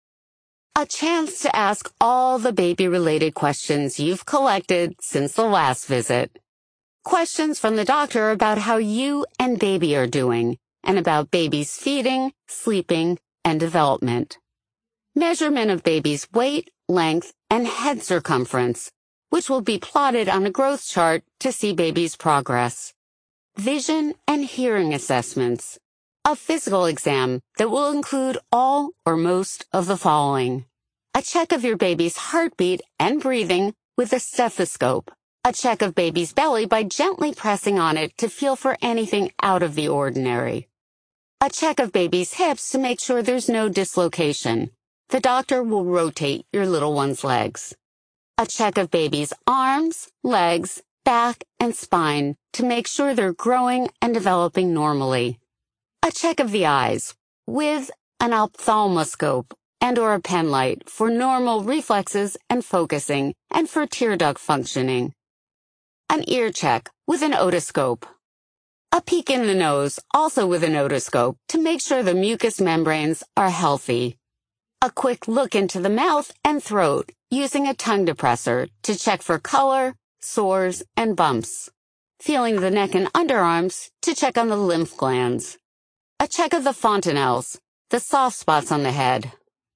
A chance to ask all the baby-related questions you've collected since the last visit. Questions from the doctor about how you and baby are doing, and about baby's feeding, sleeping, and development. Measurement of baby's weight, length, and head circumference, which will be plotted on a growth chart to see baby's progress. Vision and hearing assessments. A physical exam that will include all or most of the following. A check of your baby's heartbeat and breathing with a stethoscope. A check of baby's belly by gently pressing on it to feel for anything out of the ordinary. A check of baby's hips to make sure there's no dislocation. The doctor will rotate your little one's legs. A check of baby's arms, legs, back, and spine to make sure they're growing and developing normally. A check of the eyes with an ophthalmoscope and or a pen light for normal reflexes and focusing and for tear duct functioning. An ear check with an otoscope. A peek in the nose, also with an otoscope, to make sure the mucous membranes are healthy. A quick look into the mouth and throat using a tongue depressor to check for color, sores, and bumps. Feeling the neck and underarms to check on the lymph glands. A check of the fontanelles, the soft spots on the head.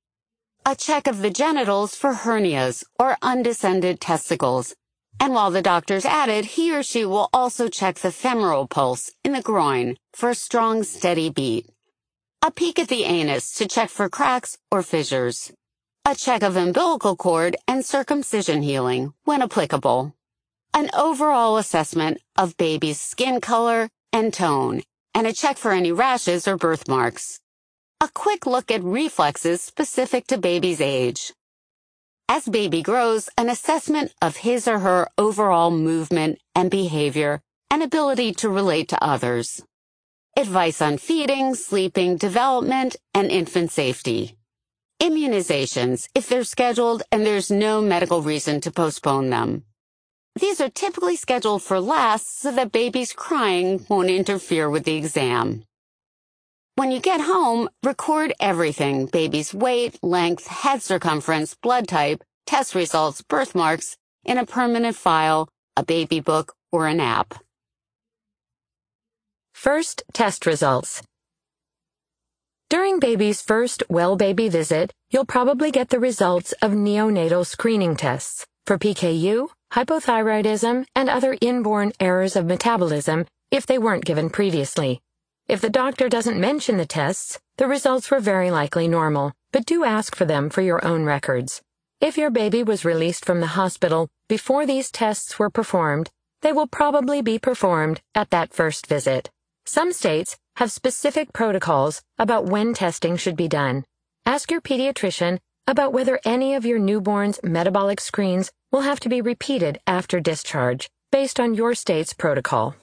A check of the genitals for hernias or undescended testicles. And while the doctor's at it, he or she will also check the femoral pulse in the groin for a strong, steady beat. A peek at the anus to check for cracks or fissures. A check of umbilical cord and circumcision healing, when applicable. An overall assessment of baby's skin color and tone, and a check for any rashes or birthmarks. A quick look at reflexes specific to baby's age. As baby grows, an assessment of his or her overall movement and behavior and ability to relate to others. Advice on feeding, sleeping, development, and infant safety. Immunizations, if they're scheduled and there's no medical reason to postpone them. These are typically scheduled for last so that baby's crying won't interfere with the exam. When you get home, record everything, baby's weight, length, head circumference, blood type, test results, birthmarks, in a permanent file, a baby book, or an app. First test results. During baby's first well baby visit, you'll probably get the results of neonatal screening tests for P K U, hypothyroidism, and other inborn errors of metabolism if they weren't given previously. If the doctor doesn't mention the tests, the results were very likely normal, but do ask for them for your own records. If your baby was released from the hospital before these tests were performed, they will probably be performed at that first visit. Some states have specific protocols about when testing should be done. Ask your pediatrician about whether any of your newborn's metabolic screens will have to be repeated after discharge, based on your state's protocol.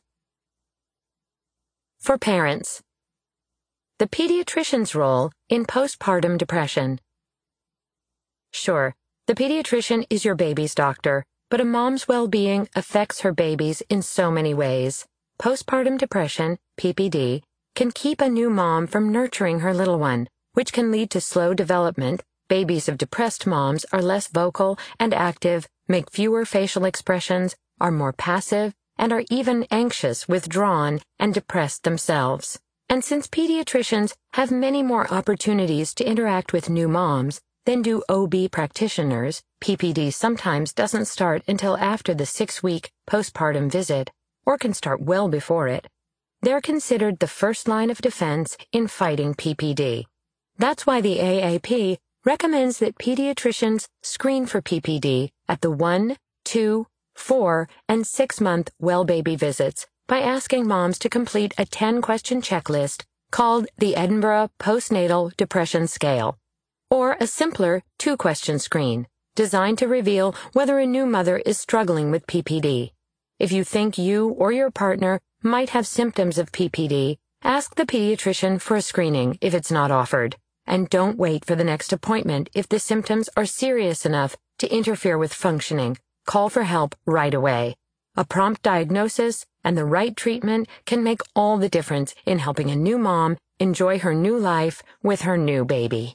For parents. The pediatrician's role in postpartum depression. Sure, the pediatrician is your baby's doctor, but a mom's well-being affects her babies in so many ways. Postpartum depression, P P D, can keep a new mom from nurturing her little one, which can lead to slow development. Babies of depressed moms are less vocal and active, make fewer facial expressions, are more passive, and are even anxious, withdrawn, and depressed themselves. And since pediatricians have many more opportunities to interact with new moms than do O B practitioners, P P D sometimes doesn't start until after the six-week postpartum visit, or can start well before it. They're considered the first line of defense in fighting P P D. That's why the A A P recommends that pediatricians screen for P P D at the one, two, four, and six-month well baby visits by asking moms to complete a ten-question checklist called the Edinburgh Postnatal Depression Scale, or a simpler two-question screen designed to reveal whether a new mother is struggling with P P D. If you think you or your partner might have symptoms of P P D, ask the pediatrician for a screening if it's not offered, and don't wait for the next appointment if the symptoms are serious enough to interfere with functioning. Call for help right away. A prompt diagnosis and the right treatment can make all the difference in helping a new mom enjoy her new life with her new baby.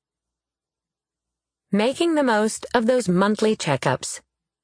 Making the most of those monthly checkups.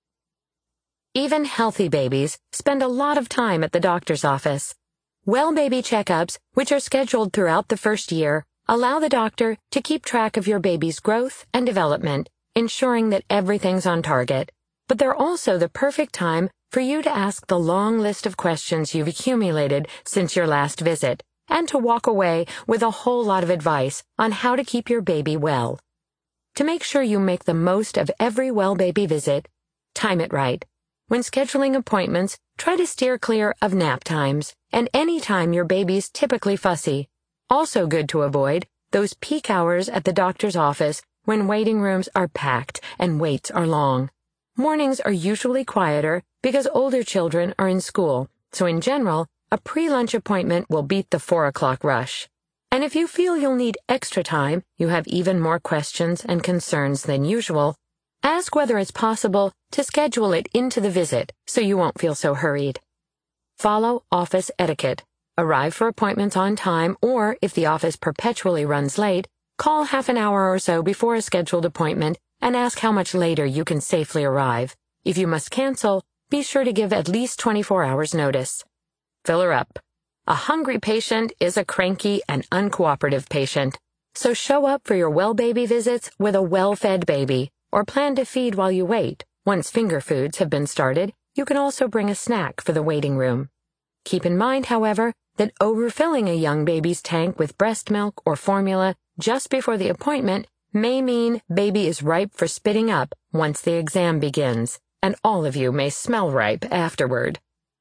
Even healthy babies spend a lot of time at the doctor's office. Well baby checkups, which are scheduled throughout the first year, allow the doctor to keep track of your baby's growth and development, ensuring that everything's on target. But they're also the perfect time for you to ask the long list of questions you've accumulated since your last visit, and to walk away with a whole lot of advice on how to keep your baby well. To make sure you make the most of every well baby visit, time it right. When scheduling appointments, try to steer clear of nap times and any time your baby's typically fussy. Also good to avoid those peak hours at the doctor's office when waiting rooms are packed and waits are long. Mornings are usually quieter because older children are in school, so in general, a pre-lunch appointment will beat the four o'clock rush. And if you feel you'll need extra time, you have even more questions and concerns than usual, ask whether it's possible to schedule it into the visit so you won't feel so hurried. Follow office etiquette. Arrive for appointments on time, or if the office perpetually runs late, call half an hour or so before a scheduled appointment and ask how much later you can safely arrive. If you must cancel, be sure to give at least twenty-four hours notice. Fill her up. A hungry patient is a cranky and uncooperative patient, so show up for your well baby visits with a well-fed baby, or plan to feed while you wait. Once finger foods have been started, you can also bring a snack for the waiting room. Keep in mind, however, that overfilling a young baby's tank with breast milk or formula just before the appointment may mean baby is ripe for spitting up once the exam begins, and all of you may smell ripe afterward.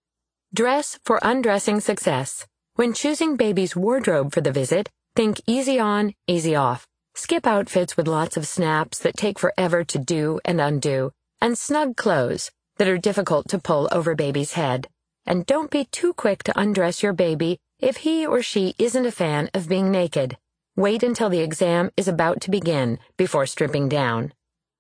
Dress for undressing success. When choosing baby's wardrobe for the visit, think easy on, easy off. Skip outfits with lots of snaps that take forever to do and undo, and snug clothes that are difficult to pull over baby's head. And don't be too quick to undress your baby if he or she isn't a fan of being naked. Wait until the exam is about to begin before stripping down.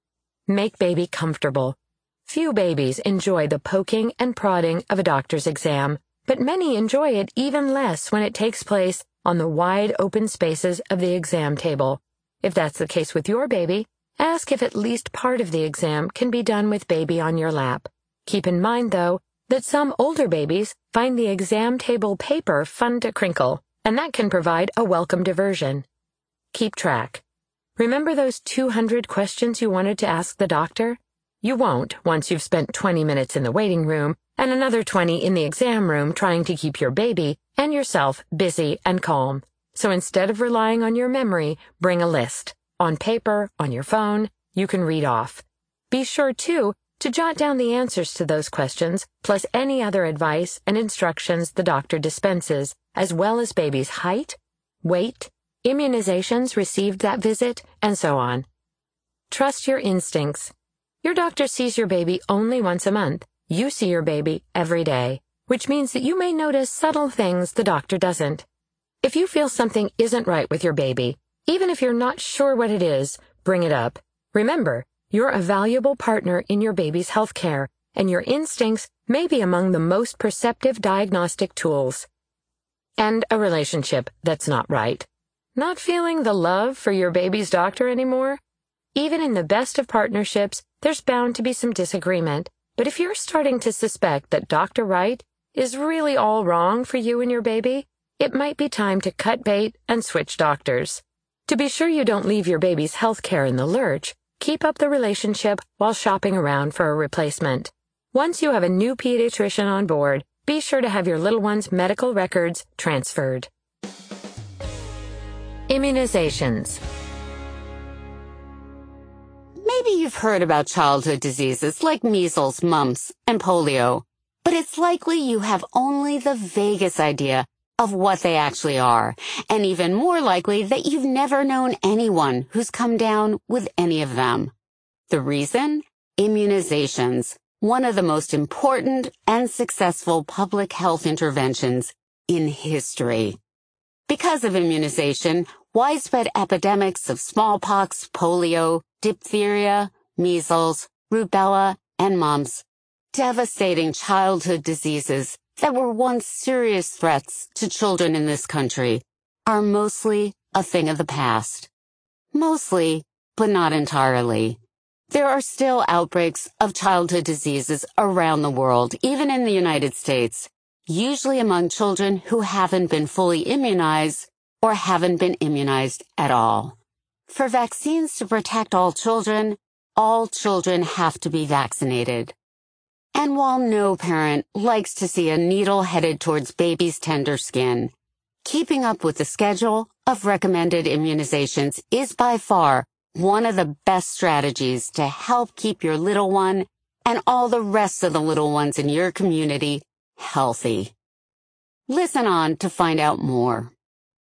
Make baby comfortable. Few babies enjoy the poking and prodding of a doctor's exam, but many enjoy it even less when it takes place on the wide open spaces of the exam table. If that's the case with your baby, ask if at least part of the exam can be done with baby on your lap. Keep in mind, though, that some older babies find the exam table paper fun to crinkle, and that can provide a welcome diversion. Keep track. Remember those two hundred questions you wanted to ask the doctor? You won't once you've spent twenty minutes in the waiting room and another twenty in the exam room trying to keep your baby and yourself busy and calm. So instead of relying on your memory, bring a list. On paper, on your phone, you can read off. Be sure, too, to jot down the answers to those questions, plus any other advice and instructions the doctor dispenses, as well as baby's height, weight, immunizations received that visit, and so on. Trust your instincts. Your doctor sees your baby only once a month. You see your baby every day, which means that you may notice subtle things the doctor doesn't. If you feel something isn't right with your baby, even if you're not sure what it is, bring it up. Remember, you're a valuable partner in your baby's health care, and your instincts may be among the most perceptive diagnostic tools. And a relationship that's not right. Not feeling the love for your baby's doctor anymore? Even in the best of partnerships, there's bound to be some disagreement. But if you're starting to suspect that Doctor Wright is really all wrong for you and your baby, it might be time to cut bait and switch doctors. To be sure you don't leave your baby's health care in the lurch, keep up the relationship while shopping around for a replacement. Once you have a new pediatrician on board, be sure to have your little one's medical records transferred. Immunizations. Maybe you've heard about childhood diseases like measles, mumps, and polio, but it's likely you have only the vaguest idea of what they actually are, and even more likely that you've never known anyone who's come down with any of them. The reason? Immunizations, one of the most important and successful public health interventions in history. Because of immunization, widespread epidemics of smallpox, polio, diphtheria, measles, rubella, and mumps, devastating childhood diseases that were once serious threats to children in this country, are mostly a thing of the past. Mostly, but not entirely. There are still outbreaks of childhood diseases around the world, even in the United States, usually among children who haven't been fully immunized or haven't been immunized at all. For vaccines to protect all children, all children have to be vaccinated. And while no parent likes to see a needle headed towards baby's tender skin, keeping up with the schedule of recommended immunizations is by far one of the best strategies to help keep your little one and all the rest of the little ones in your community healthy. Listen on to find out more.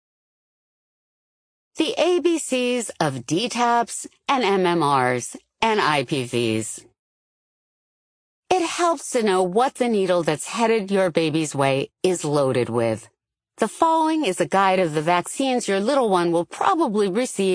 The A B Cs of D TaPs and M M Rs and I P Vs. It helps to know what the needle that's headed your baby's way is loaded with. The following is a guide of the vaccines your little one will probably receive